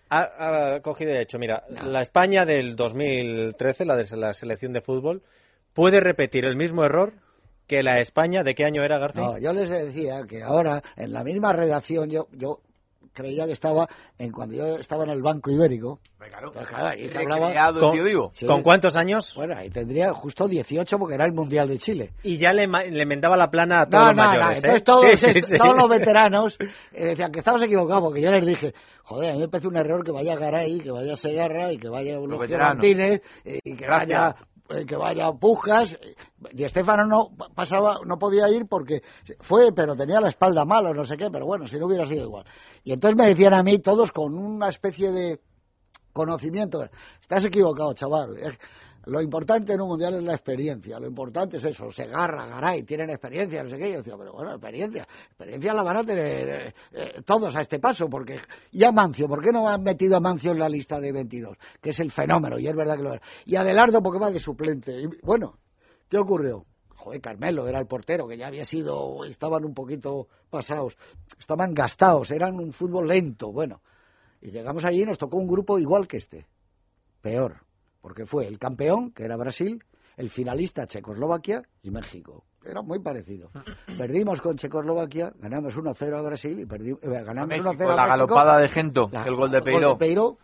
Ha cogido de hecho, mira, la España del 2013, la de la selección de fútbol, puede repetir el mismo error que la España. ¿De qué año era, García? No, yo les decía que ahora, en la misma redacción, yo creía que estaba cuando yo estaba en el Banco Ibérico. Claro. Pues claro, ahí se hablaba ¿Con cuántos años? Bueno, ahí tendría justo 18 porque era el Mundial de Chile. Y ya le mendaba la plana a todos los mayores. Entonces todos los veteranos decían que estabas equivocado porque yo les dije, joder, a mí me parece un error que vaya Garay, que vaya Segarra y que vaya Lucio Martínez y que vaya Pujas. Di Stéfano no podía ir porque pero tenía la espalda mal o no sé qué, pero bueno, si no hubiera sido igual. Y entonces me decían a mí todos con una especie de conocimiento, estás equivocado, chaval. Lo importante en un mundial es la experiencia, lo importante es eso. Segarra, Garay, tienen experiencia, no sé qué. Yo decía, pero bueno, experiencia la van a tener todos a este paso, porque ya Mancio, ¿por qué no han metido a Mancio en la lista de 22? Que es el fenómeno, y es verdad que lo era. Y Adelardo, porque va de suplente. Y bueno, ¿qué ocurrió? Joder, Carmelo era el portero, que ya estaban un poquito pasados, estaban gastados, eran un fútbol lento, bueno. Y llegamos allí y nos tocó un grupo igual que este, peor, porque fue el campeón, que era Brasil, el finalista Checoslovaquia y México. Era muy parecido. Perdimos con Checoslovaquia, ganamos 1-0 a Brasil y ganamos 1-0 a México. La galopada de Gento, el gol de Peiró.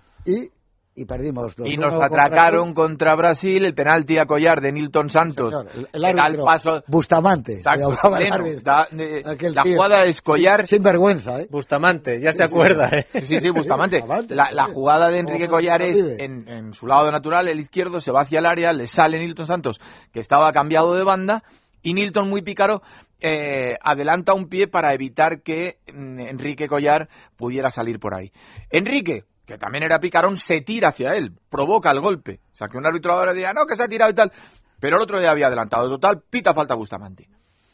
Y perdimos 2-1. Y nos atracaron contra Brasil, el penalti a collar de Nilton Santos. Señor, el árbitro, paso... Bustamante. Exacto, la jugada es collar. Sin vergüenza, ¿eh? Bustamante, ya se acuerda, ¿eh? Sí, Bustamante. La jugada de Enrique Collar es en su lado natural, el izquierdo, se va hacia el área, le sale Nilton Santos, que estaba cambiado de banda, y Nilton, muy pícaro, adelanta un pie para evitar que Enrique Collar pudiera salir por ahí. Enrique, que también era picarón, se tira hacia él, provoca el golpe. O sea, que un árbitro ahora diría, no, que se ha tirado y tal. Pero el otro ya había adelantado. Total, pita falta Bustamante.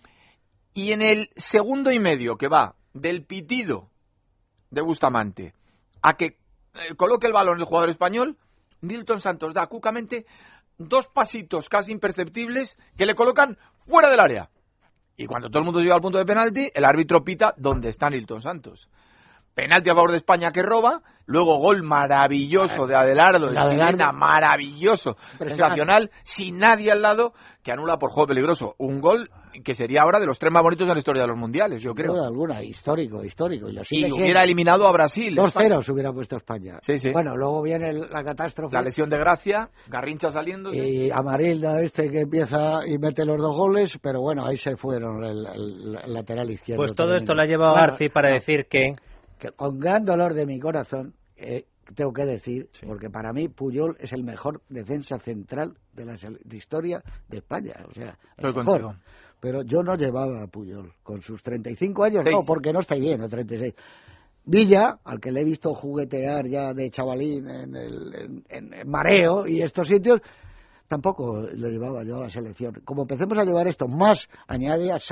Y en el segundo y medio que va del pitido de Bustamante a que coloque el balón el jugador español, Nilton Santos da cucamente 2 pasitos casi imperceptibles que le colocan fuera del área. Y cuando todo el mundo llega al punto de penalti, el árbitro pita donde está Nilton Santos. Penalti a favor de España que roba, luego gol maravilloso de Adelardo, maravilloso, sensacional, sin nadie al lado, que anula por juego peligroso. Un gol que sería ahora de los 3 más bonitos de la historia de los mundiales, yo creo. Alguna, histórico. Y hubiera eliminado a Brasil. 2-0 se hubiera puesto España. Sí. Bueno, luego viene la catástrofe. La lesión de Gracia, Garrincha saliendo. Y Amarilda que empieza y mete los 2 goles, pero bueno, ahí se fueron el lateral izquierdo. Pues todo esto lo ha llevado García para decir que con gran dolor de mi corazón, tengo que decir, porque para mí Puyol es el mejor defensa central de historia de España. O sea, el mejor. Pero yo no llevaba a Puyol con sus 35 años, no, porque no está bien, o 36. Villa, al que le he visto juguetear ya de chavalín en Mareo y estos sitios, tampoco le llevaba yo a la selección. Como empecemos a llevar esto, más añade a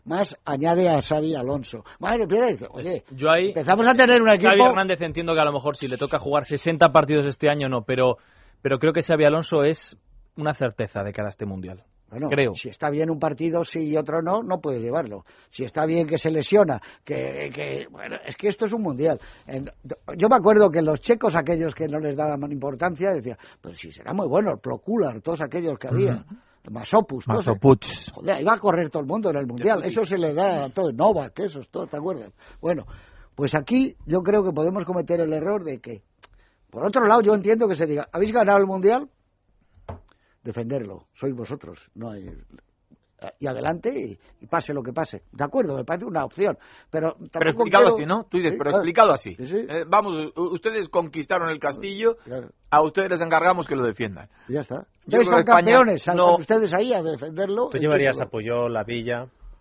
Xavi Alonso. Más dice, oye, yo ahí empezamos a tener un equipo... Xavi Hernández entiendo que a lo mejor si le toca jugar 60 partidos este año no, pero creo que Xavi Alonso es una certeza de cara a este Mundial. Bueno, creo. Si está bien un partido sí y otro no puedes llevarlo. Si está bien que se lesiona, bueno, es que esto es un mundial. Yo me acuerdo que los checos, aquellos que no les daban importancia, decían, pues si será muy bueno, Procular, todos aquellos que había. Masopus. Joder, iba a correr todo el mundo en el mundial. Eso se le da a todos. Novak, esos, todos, ¿te acuerdas? Bueno, pues aquí yo creo que podemos cometer el error de que, por otro lado, yo entiendo que se diga, ¿habéis ganado el mundial? Defenderlo, sois vosotros, no hay... y adelante y pase lo que pase. De acuerdo, me parece una opción. Pero explicado así, ¿no? Tú dices, ¿sí? pero explicado así. Sí. Vamos, ustedes conquistaron el castillo, claro. A ustedes les encargamos que lo defiendan. Ya está. Ustedes son campeones, salgan ustedes ahí a defenderlo. ¿Tú llevarías a Puyol, la Villa?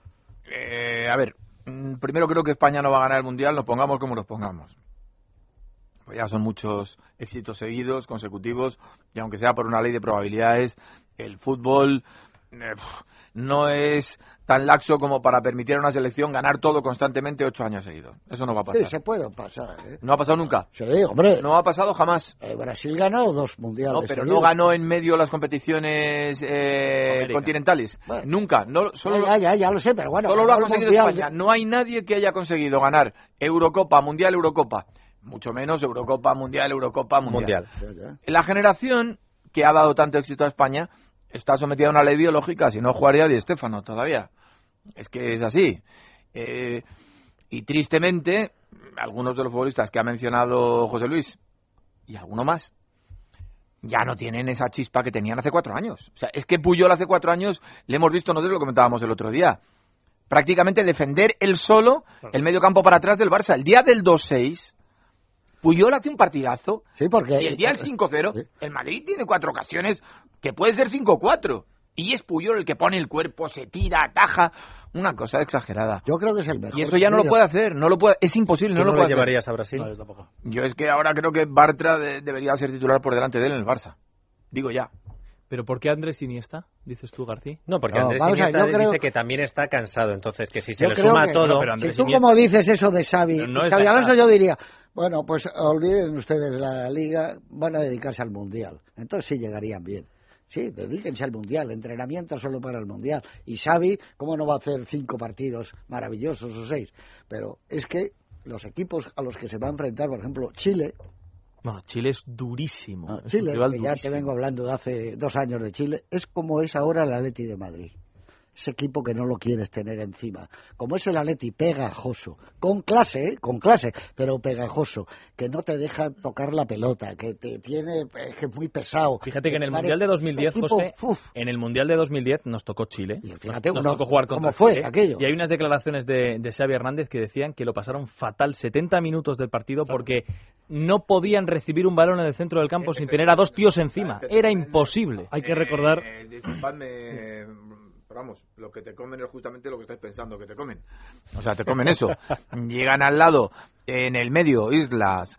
A ver, primero creo que España no va a ganar el Mundial, nos pongamos como nos pongamos. Pues ya son muchos éxitos seguidos, consecutivos, y aunque sea por una ley de probabilidades, el fútbol no es tan laxo como para permitir a una selección ganar todo constantemente 8 años seguidos. Eso no va a pasar. Sí, se puede pasar. ¿No ha pasado nunca? Sí, hombre. No ha pasado jamás. Brasil ganó 2 mundiales. No, pero seguidos. no ganó en medio las competiciones continentales. Bueno, nunca. No, solo, ya lo sé, pero bueno. Solo lo ha conseguido mundial, España. No hay nadie que haya conseguido ganar Eurocopa, Mundial, Eurocopa. Mucho menos Eurocopa, Mundial, Eurocopa, Mundial. La generación que ha dado tanto éxito a España está sometida a una ley biológica, si no jugaría Di Stéfano todavía. Es que es así. Y tristemente, algunos de los futbolistas que ha mencionado José Luis, y alguno más, ya no tienen esa chispa que tenían hace 4 años. O sea, es que Puyol hace 4 años le hemos visto, nosotros lo comentábamos el otro día, prácticamente defender él solo el medio campo para atrás del Barça. El día del 2-6... Puyol hace un partidazo, sí, porque y el día del 5-0, sí. El Madrid tiene 4 ocasiones que puede ser 5-4, y es Puyol el que pone el cuerpo, se tira, ataja, una cosa exagerada. Yo creo que es el mejor. Y eso ya no lo puede hacer, es imposible, no lo puede hacer. ¿Tú no lo llevarías a Brasil? No, yo tampoco. Yo es que ahora creo que Bartra debería ser titular por delante de él en el Barça, digo ya. ¿Pero por qué Andrés Iniesta, dices tú, García? No, porque Andrés Iniesta dice que también está cansado, entonces que si se le suma todo... Si tú como dices eso de Xavi Alonso, yo diría, bueno, pues olviden ustedes la Liga, van a dedicarse al Mundial. Entonces sí llegarían bien. Sí, dedíquense al Mundial, entrenamiento solo para el Mundial. Y Xavi, ¿cómo no va a hacer 5 partidos maravillosos o 6? Pero es que los equipos a los que se va a enfrentar, por ejemplo, Chile... Bueno, Chile es durísimo. No, Chile, que ya te vengo hablando de hace 2 años de Chile, es como es ahora el Atleti de Madrid. Ese equipo que no lo quieres tener encima. Como es el Atleti, pegajoso. Con clase, pero pegajoso. Que no te deja tocar la pelota, que te tiene, que es muy pesado. Fíjate que en el Mundial de 2010, José, en el Mundial de 2010 nos tocó Chile. Y fíjate, nos tocó jugar contra ¿cómo fue Chile, aquello? Y hay unas declaraciones de Xavi Hernández que decían que lo pasaron fatal 70 minutos del partido porque no podían recibir un balón en el centro del campo sin tener a 2 tíos encima. Era imposible. Hay que recordar... Disculpadme... Vamos, lo que te comen es justamente lo que estáis pensando que te comen. O sea, te comen eso. Llegan al lado, en el medio, Islas,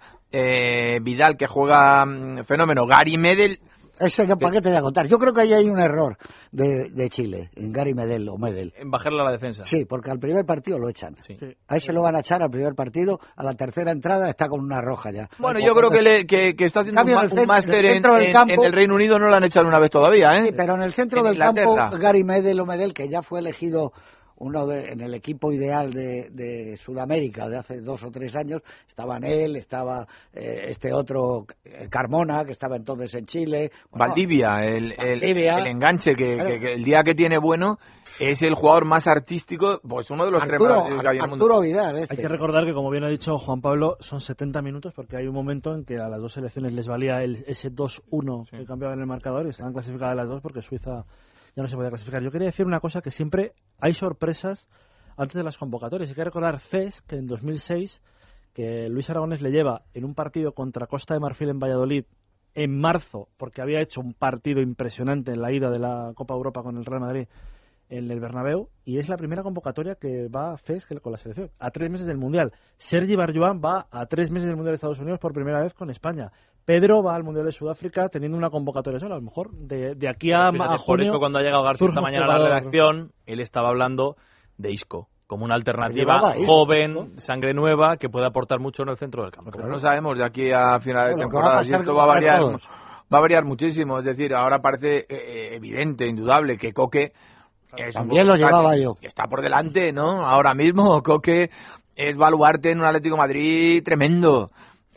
Vidal, que juega fenómeno, Gary Medel... Ese ¿para qué te voy a contar? Yo creo que ahí hay un error de Chile, en Gary Medel o Medel. En bajarle a la defensa. Sí, porque al primer partido lo echan. Sí. Ahí se lo van a echar al primer partido, a la tercera entrada está con una roja ya. Bueno, yo creo que está haciendo un máster en el Reino Unido, no lo han echado una vez todavía, ¿eh? Sí, pero en el centro del campo, Gary Medel o Medel, que ya fue elegido en el equipo ideal de Sudamérica de hace 2 o 3 años, estaban él, estaba este otro Carmona, que estaba entonces en Chile. Bueno, Valdivia, el enganche, que el día que tiene bueno es el jugador más artístico, pues uno de los Arturo Vidal. Hay que recordar que, como bien ha dicho Juan Pablo, son 70 minutos porque hay un momento en que a las 2 selecciones les valía ese 2-1 que cambiaban el marcador y estaban clasificadas las 2 porque Suiza ya no se podía clasificar. Yo quería decir una cosa, que siempre hay sorpresas antes de las convocatorias. Hay que recordar CES, que en 2006, que Luis Aragonés le lleva en un partido contra Costa de Marfil en Valladolid en marzo, porque había hecho un partido impresionante en la ida de la Copa Europa con el Real Madrid en el Bernabéu, y es la primera convocatoria que va a CES con la selección, a 3 meses del Mundial. Sergi Barjuan va a 3 meses del Mundial de Estados Unidos por primera vez con España. Pedro va al Mundial de Sudáfrica teniendo una convocatoria sola. A lo mejor de aquí a junio... Por eso cuando ha llegado García esta mañana a la redacción, él estaba hablando de Isco como una alternativa joven, sangre nueva, que puede aportar mucho en el centro del campo. Pero no sabemos de aquí a final de temporada si esto va a variar muchísimo. Es decir, ahora parece evidente, indudable, que Coque... También lo llevaba yo. Está por delante, ¿no? Ahora mismo Coque es baluarte en un Atlético de Madrid tremendo.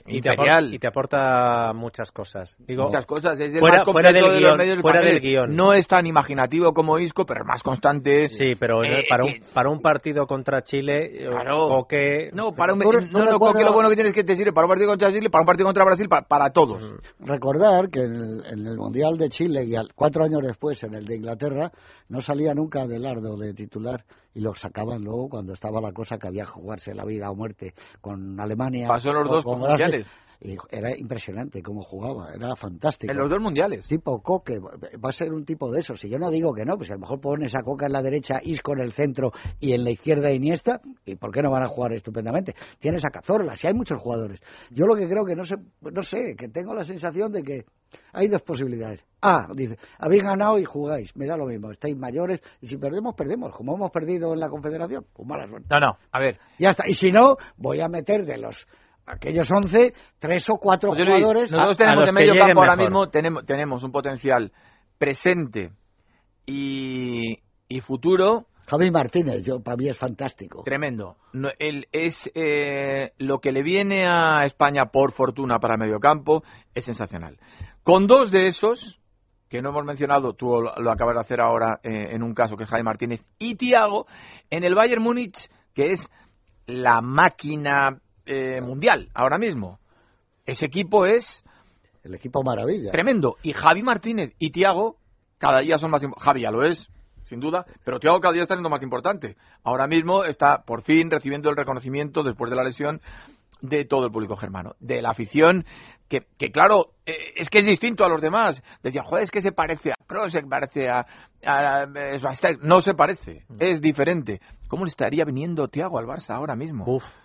imperial. Y te aporta muchas cosas. Digo, muchas cosas. Es el fuera, más completo fuera del de guión, los medios fuera del españoles. guión. No es tan imaginativo como Isco, pero es más constante. Sí, pero para un partido contra Chile, claro. Coque... No, Coque lo bueno que tienes es que te sirve para un partido contra Chile, para un partido contra Brasil, para todos. Recordar que en el Mundial de Chile y 4 años después en el de Inglaterra no salía nunca Adelardo de titular y lo sacaban luego cuando estaba la cosa que había que jugarse la vida o muerte con Alemania. Pasó los dos mundiales. Y era impresionante cómo jugaba, era fantástico. En los 2 mundiales. Tipo Coque, va a ser un tipo de esos. Si yo no digo que no, pues a lo mejor pones a Coque en la derecha, Isco en el centro y en la izquierda Iniesta, ¿y por qué no van a jugar estupendamente? Tienes a Cazorla, si hay muchos jugadores. Yo lo que creo que no sé, que tengo la sensación de que hay 2 posibilidades. Dice, habéis ganado y jugáis, me da lo mismo, estáis mayores y si perdemos, perdemos. Como hemos perdido en la Confederación, pues mala suerte. No, a ver. Ya está, y si no, voy a meter de aquellos 11, 3 o 4 jugadores. Nosotros tenemos en medio campo ahora mismo, tenemos un potencial presente y futuro. Javi Martínez, para mí es fantástico. Tremendo. Él es lo que le viene a España por fortuna para medio campo es sensacional. Con 2 de esos, que no hemos mencionado, tú lo acabas de hacer ahora en un caso que es Javi Martínez y Thiago, en el Bayern Múnich, que es la máquina mundial ahora mismo. Ese equipo es el equipo maravilla, tremendo, y Javi Martínez y Thiago cada día son más Javi ya lo es sin duda, pero Thiago cada día está siendo más importante. Ahora mismo está por fin recibiendo el reconocimiento después de la lesión de todo el público germano, de la afición que claro, es que es distinto a los demás. Decían, joder, es que se parece a Kroos, se parece a Schweinsteiger. No se parece, es diferente. ¿Cómo le estaría viniendo Thiago al Barça ahora mismo?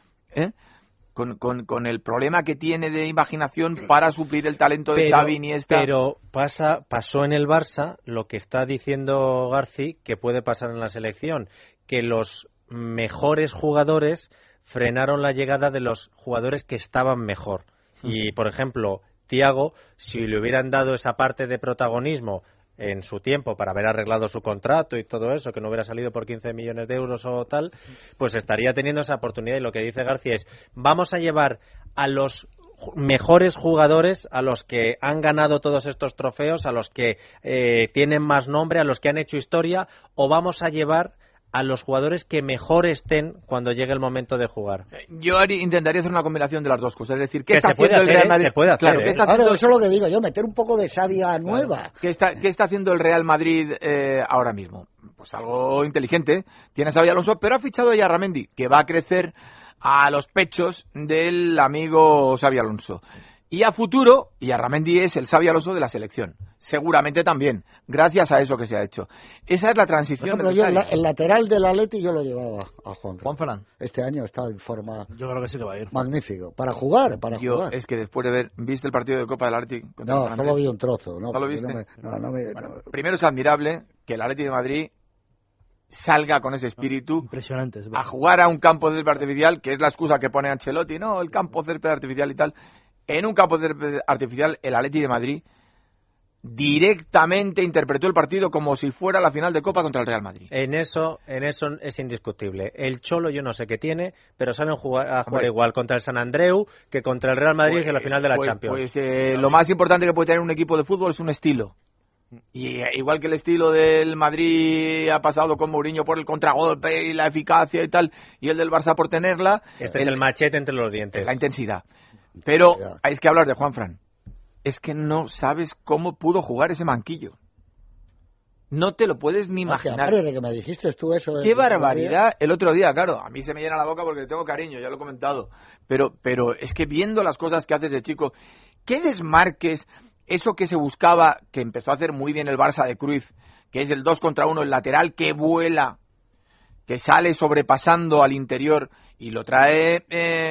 Con el problema que tiene de imaginación para suplir el talento de Xavi Iniesta. Pero pasó en el Barça lo que está diciendo Garci que puede pasar en la selección, que los mejores jugadores frenaron la llegada de los jugadores que estaban mejor. Y, por ejemplo, Thiago, si le hubieran dado esa parte de protagonismo en su tiempo para haber arreglado su contrato y todo eso, que no hubiera salido por 15 millones de euros o tal, pues estaría teniendo esa oportunidad. Y lo que dice García es, vamos a llevar a los mejores jugadores, a los que han ganado todos estos trofeos, a los que tienen más nombre, a los que han hecho historia, o vamos a llevar a los jugadores que mejor estén cuando llegue el momento de jugar. Yo intentaría hacer una combinación de las dos cosas, es decir, ¿qué está haciendo el Real Madrid? Se puede hacer, claro, eso es lo que digo yo, meter un poco de savia nueva. ¿Qué está haciendo el Real Madrid ahora mismo? Pues algo inteligente. Tiene a Xabi Alonso, pero ha fichado a Yarramendi, que va a crecer a los pechos del amigo Xabi Alonso. Y a futuro, Yarramendi es el Xabi Alonso de la selección. Seguramente también, gracias a eso que se ha hecho. Esa es la transición. Por ejemplo, el lateral del Atleti yo lo llevaba a Juan Ferran. Este año está en forma. Yo creo que sí que va a ir. Magnífico. Para jugar. Es que después de ver, ¿viste el partido de Copa del Atleti? No, solo vi un trozo. ¿No lo viste? Bueno, primero es admirable que el Atleti de Madrid salga con ese espíritu impresionante, a jugar a un campo de césped artificial, que es la excusa que pone Ancelotti, no, el campo de césped artificial y tal. En un campo de césped artificial, el Atleti de Madrid directamente interpretó el partido como si fuera la final de Copa contra el Real Madrid. En eso es indiscutible. El Cholo yo no sé qué tiene, pero salen a jugar igual contra el San Andreu que contra el Real Madrid en la final de la Champions. Lo más importante que puede tener un equipo de fútbol es un estilo. Y igual que el estilo del Madrid ha pasado con Mourinho por el contragolpe y la eficacia y tal, y el del Barça por tenerla. Este es el machete entre los dientes. La intensidad. Pero hay que hablar de Juanfran. Es que no sabes cómo pudo jugar ese manquillo. No te lo puedes ni imaginar. Aparte de que me dijiste tú eso. ¡Qué barbaridad! El otro día, claro, a mí se me llena la boca porque le tengo cariño, ya lo he comentado. Pero es que viendo las cosas que hace ese chico, qué desmarques, eso que se buscaba, que empezó a hacer muy bien el Barça de Cruyff, que es el 2 contra 1, el lateral que vuela, que sale sobrepasando al interior y lo trae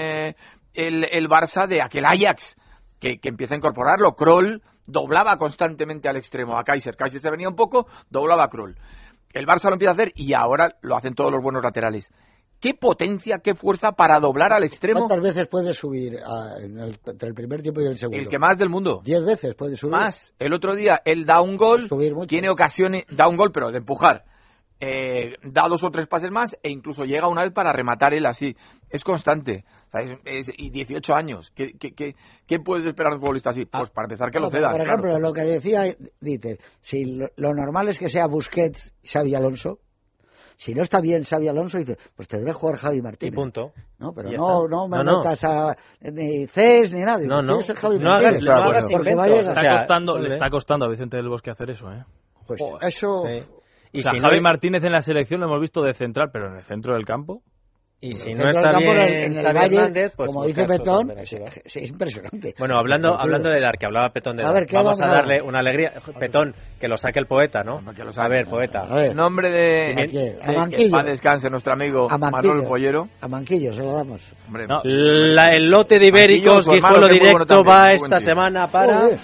el Barça de aquel Ajax, que empieza a incorporarlo. Kroll doblaba constantemente al extremo a Kaiser se venía un poco, doblaba a Kroll. El Barça lo empieza a hacer y ahora lo hacen todos los buenos laterales. ¿Qué potencia, qué fuerza para doblar al extremo? ¿Cuántas veces puede subir entre el primer tiempo y el segundo? El que más del mundo. 10 veces puede subir. Más. El otro día él da un gol, tiene ocasiones, da un gol pero de empujar. da 2 o 3 pases más e incluso llega una vez para rematar él así. Es constante. O sea, y 18 años. ¿Qué puedes esperar de un futbolista así? Pues para empezar que lo cedan. Por ejemplo, claro. lo que decía Dieter, si lo normal es que sea Busquets, Xavi Alonso, si no está bien Xavi Alonso, dice, pues tendré que jugar Javi Martínez. Y punto. No, pero no me metas a ni Cés ni nadie. No. Tienes el Javi No Martínez. hagas porque va a llegar. Le está costando a Vicente del Bosque hacer eso, ¿eh? Pues eso... Sí. Y o sea, si Javi no, Martínez en la selección lo hemos visto de central, pero en el centro del campo... Y si el no centro está del campo bien en el Xavi Valle, Hernández, pues como dice buscar Petón, alternativas. es impresionante. Bueno, hablando de Dar, que hablaba Petón de A Dar, ver, ¿qué vamos a vamos a darle una alegría. Petón, que lo saque el poeta, ¿no? A ver, poeta. A ver. Nombre de... A que Manquillo. en paz descanse nuestro amigo A Manquillo. Manuel Pollero. A Manquillo se lo damos. Hombre, No, El lote de Ibéricos, Manquillo, su hermano, Guijuelo que es muy bueno Directo, también, va muy esta buen tío. semana para... Joder.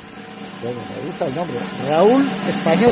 Me gusta el nombre. Raúl Español.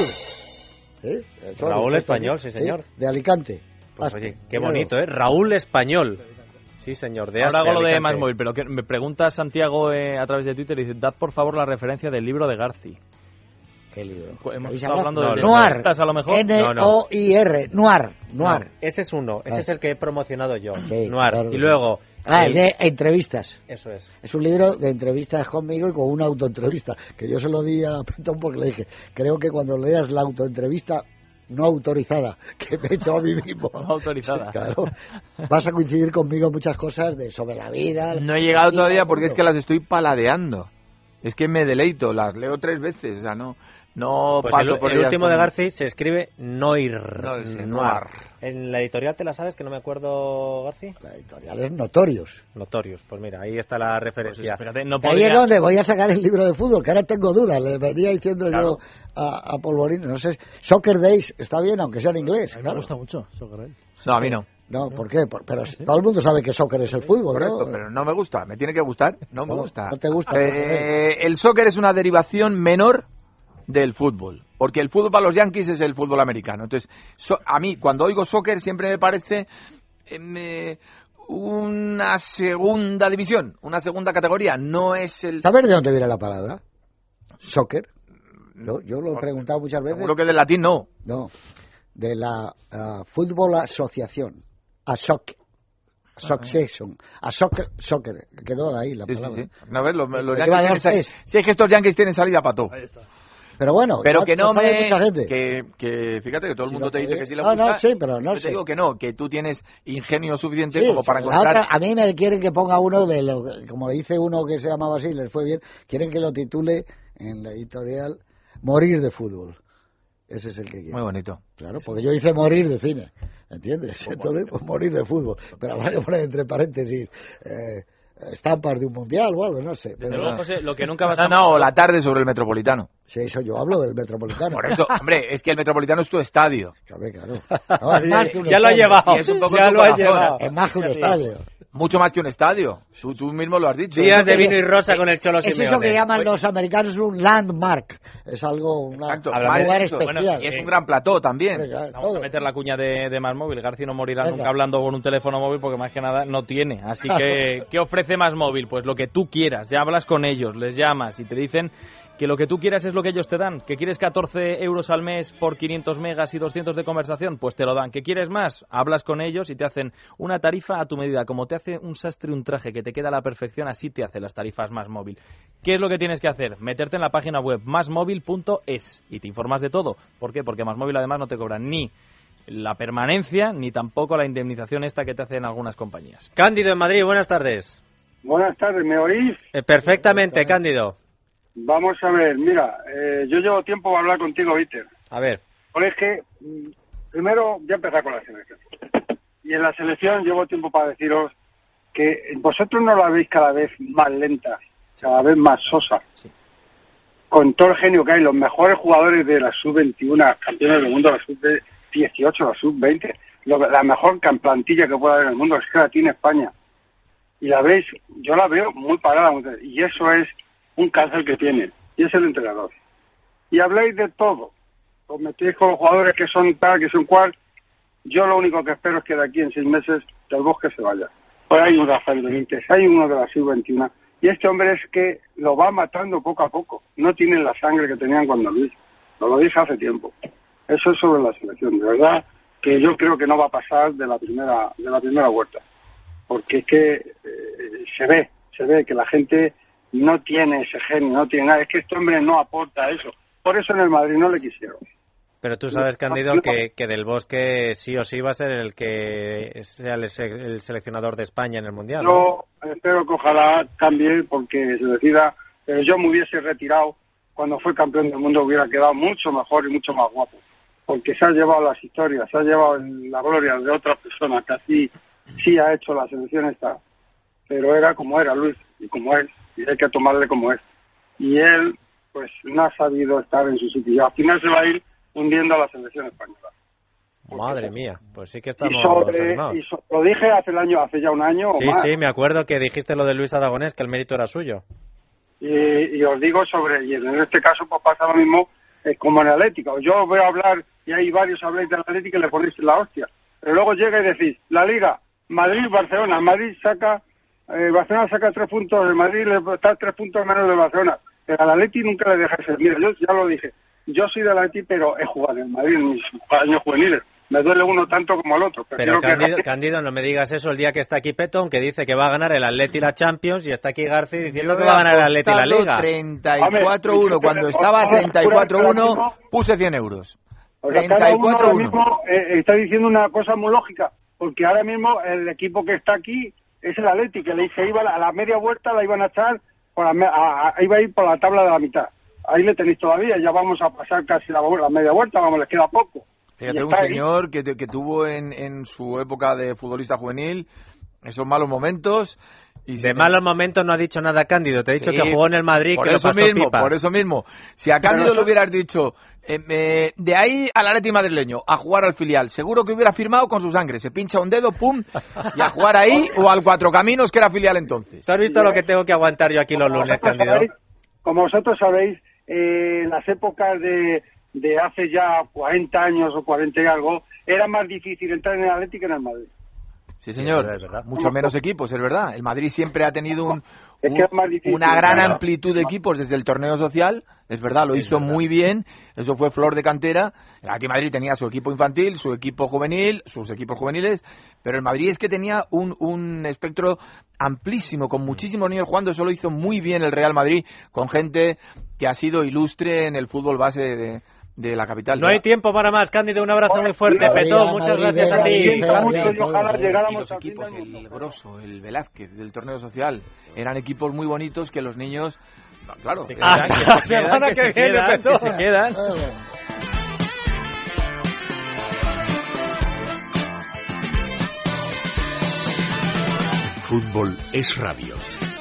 ¿Sí? Raúl Español, sí, señor. De Alicante. Pues oye, qué bonito, ¿eh? Raúl Español. Sí, señor. De ahora hago lo de Alicante. Más Móvil, pero que me pregunta Santiago a través de Twitter y dice, dad por favor la referencia del libro de Garci. ¿Qué libro? Hemos ¿Habéis estado hablado? hablando de Noir. entrevistas, a lo mejor. N-O-I-R. Noir. No, ese es uno. Ese es el que he promocionado yo. Sí, Noir. claro. Y luego... El de entrevistas. Eso es. Es un libro de entrevistas conmigo y con una autoentrevista, que yo se lo di a Petón porque le dije, creo que cuando leas la autoentrevista no autorizada, que me he hecho a mí mismo. No autorizada. Claro. Vas a coincidir conmigo en muchas cosas sobre la vida. No he llegado todavía porque es que las estoy paladeando. Es que me deleito, las leo 3 veces, o sea, no Pues paso por el ellas último como- de Garci se escribe Noir. Noir. En la editorial te la sabes, que no me acuerdo, Garci. La editorial es Notorios. Notorious. Pues mira, ahí está la referencia. Pues espérate, no Ahí podría... es donde voy a sacar el libro de fútbol, que ahora tengo dudas. Le venía diciendo yo a Polvorín, no sé, Soccer Days está bien, aunque sea en inglés. A mí me Claro. gusta mucho Soccer Days. No, a mí no. No, ¿por qué? Pero todo el mundo sabe que soccer es el fútbol, Correcto, ¿no? pero no me gusta. Me tiene que gustar. No me gusta. No te gusta. El soccer es una derivación menor del fútbol. Porque el fútbol para los Yankees es el fútbol americano. Entonces, a mí, cuando oigo soccer, siempre me parece una segunda división, una segunda categoría. No es el... ¿Sabes de dónde viene la palabra? Soccer. Yo lo he preguntado muchas veces. Seguro que del latín no. No, de la Fútbol Asociación. Association. Soccer. Quedó ahí la Sí, palabra. sí. No ves, los Lleva Yankees dos tienen Cs. si es que estos Yankees tienen salida para todo. Pero bueno, Pero ya que no lo sabe me... mucha gente. Que fíjate que todo el Si mundo no te dice podía- que sí le No, gusta. no, sí, pero no Yo sé. te digo que no, que tú tienes ingenio suficiente Sí, como para la encontrar... otra, a mí me quieren que ponga uno de lo, como dice uno que se llamaba así, les fue bien, quieren que lo titule en la editorial Morir de fútbol. Ese es el que quiero. Muy bonito. Claro, porque yo hice morir de cine, ¿entiendes? Entonces, pues morir de fútbol. Pero habrá que poner entre paréntesis estampas de un mundial o algo, no sé. Desde Pero, luego, José, lo que nunca vas No, a... no, la tarde sobre el Metropolitano. sí, eso yo hablo del Metropolitano. Por eso, hombre, es que el Metropolitano es tu estadio. Claro. No, es más que un Ya lo ha estadio. llevado. Y es un poco Ya tu lo ha corazón. llevado. Es más que un estadio. Mucho más que un estadio. Tú mismo lo has dicho. Días de vino y rosa con el Cholo Es Simeone. eso que llaman los americanos un landmark. Es algo, Exacto. un Más lugar eso. especial. Bueno, y es un gran plató también. Venga, Vamos todo. a meter la cuña de Más Móvil. García no morirá Venga. nunca hablando con un teléfono móvil porque más que nada no tiene. Así que, ¿qué ofrece Más Móvil? Pues lo que tú quieras. Ya hablas con ellos, les llamas y te dicen que lo que tú quieras es lo que ellos te dan. ¿Que quieres 14 euros al mes por 500 megas y 200 de conversación? Pues te lo dan. ¿Que quieres más? Hablas con ellos y te hacen una tarifa a tu medida. Como te hace un sastre un traje que te queda a la perfección, así te hace las tarifas Más Móvil. ¿Qué es lo que tienes que hacer? Meterte en la página web másmóvil.es y te informas de todo. ¿Por qué? Porque Más Móvil además no te cobran ni la permanencia ni tampoco la indemnización esta que te hacen algunas compañías. Cándido en Madrid, buenas tardes. Buenas tardes, ¿me oís? Perfectamente, Cándido. Vamos a ver, mira, yo llevo tiempo para hablar contigo, Víctor. A ver. Pues es que, primero, ya empezar con la selección. Y en la selección llevo tiempo para deciros que vosotros no la veis cada vez más lenta, cada vez más sosa. Sí. Con todo el genio que hay, los mejores jugadores de la sub-21, campeones del mundo, la sub-18, la sub-20, la mejor plantilla que pueda haber en el mundo, es que la tiene España. Y la veis, yo la veo muy parada, y eso es un cáncer que tiene, y es el entrenador. Y habláis de todo, os metéis con los jugadores que son tal, que son cual. Yo lo único que espero es que de aquí en 6 meses Del Bosque se vaya. Pues hay un Rafael Benítez, hay uno de la sub-21, y este hombre es que lo va matando poco a poco. No tienen la sangre que tenían cuando Luis. Lo dije hace tiempo. Eso es sobre la selección, de verdad. que yo creo que no va a pasar de la primera vuelta, porque es que se ve que la gente no tiene ese genio, no tiene nada, es que este hombre no aporta eso, por eso en el Madrid no le quisieron. Pero tú sabes, Cándido, que Del Bosque sí o sí va a ser el que sea el seleccionador de España en el Mundial, ¿no? Yo espero que ojalá cambie porque se decida, pero yo me hubiese retirado cuando fue campeón del mundo, hubiera quedado mucho mejor y mucho más guapo, porque se ha llevado las historias, se ha llevado la gloria de otras personas que así sí ha hecho la selección esta, pero era como era Luis, y como es, y hay que tomarle como es. Y él, pues, no ha sabido estar en su sitio, y al final se va a ir hundiendo a la selección española. Madre mía, pues sí que estamos animados. Lo dije hace ya un año o más. Sí, me acuerdo que dijiste lo de Luis Aragonés, que el mérito era suyo. Y os digo y en este caso pues pasa lo mismo como en Atlético. Yo voy a hablar, y hay varios habléis de Atlético y le ponéis la hostia, pero luego llega y decís, la Liga, Madrid-Barcelona, Barcelona saca 3 puntos, el Madrid le está 3 puntos menos de Barcelona, pero al Atlético nunca le dejáis el. Mira, yo ya lo dije, yo soy del Atlético, pero he jugado en el Madrid en mis años juveniles. Me duele uno tanto como el otro. Pero Cándido, no me digas eso el día que está aquí Petón, que dice que va a ganar el Atleti la Champions, y está aquí García diciendo que va a ganar el Atleti la Liga. 34-1, cuando estaba 34-1 puse 100 euros. 34-1. Está diciendo una cosa muy lógica, porque ahora mismo el equipo que está aquí es el Atleti, que se iba a la media vuelta, la iban a echar, iba a ir por la tabla de la mitad. Ahí le tenéis todavía, ya vamos a pasar casi la media vuelta, les queda poco. Fíjate, un señor que tuvo en su época de futbolista juvenil esos malos momentos. De malos momentos no ha dicho nada Cándido, te he dicho que jugó en el Madrid, que lo pasó pipa. Por eso mismo, si a Cándido le hubieras dicho, de ahí al Atleti madrileño, a jugar al filial, seguro que hubiera firmado con su sangre, se pincha un dedo, pum, y a jugar ahí, o al Cuatro Caminos, que era filial entonces. ¿Tú has visto lo que tengo que aguantar yo aquí los lunes, Cándido? Como vosotros sabéis, en las épocas de hace ya 40 años o 40 y algo, era más difícil entrar en el Atlético que en el Madrid. Sí, señor. Es verdad. Mucho menos equipos, es verdad. El Madrid siempre ha tenido una gran amplitud de equipos desde el torneo social. Es verdad, lo hizo muy bien. Eso fue flor de cantera. El Atlético de Madrid tenía su equipo infantil, su equipo juvenil, sus equipos juveniles. Pero el Madrid es que tenía un espectro amplísimo, con muchísimos niños jugando. Eso lo hizo muy bien el Real Madrid, con gente que ha sido ilustre en el fútbol base de la capital. No hay tiempo para más, Cándido, un abrazo muy fuerte. Petón, muchas gracias a ti. Y los equipos, el Grosso, el Velázquez del torneo social, eran equipos muy bonitos que los niños, claro, que se quedan. Fútbol es radio.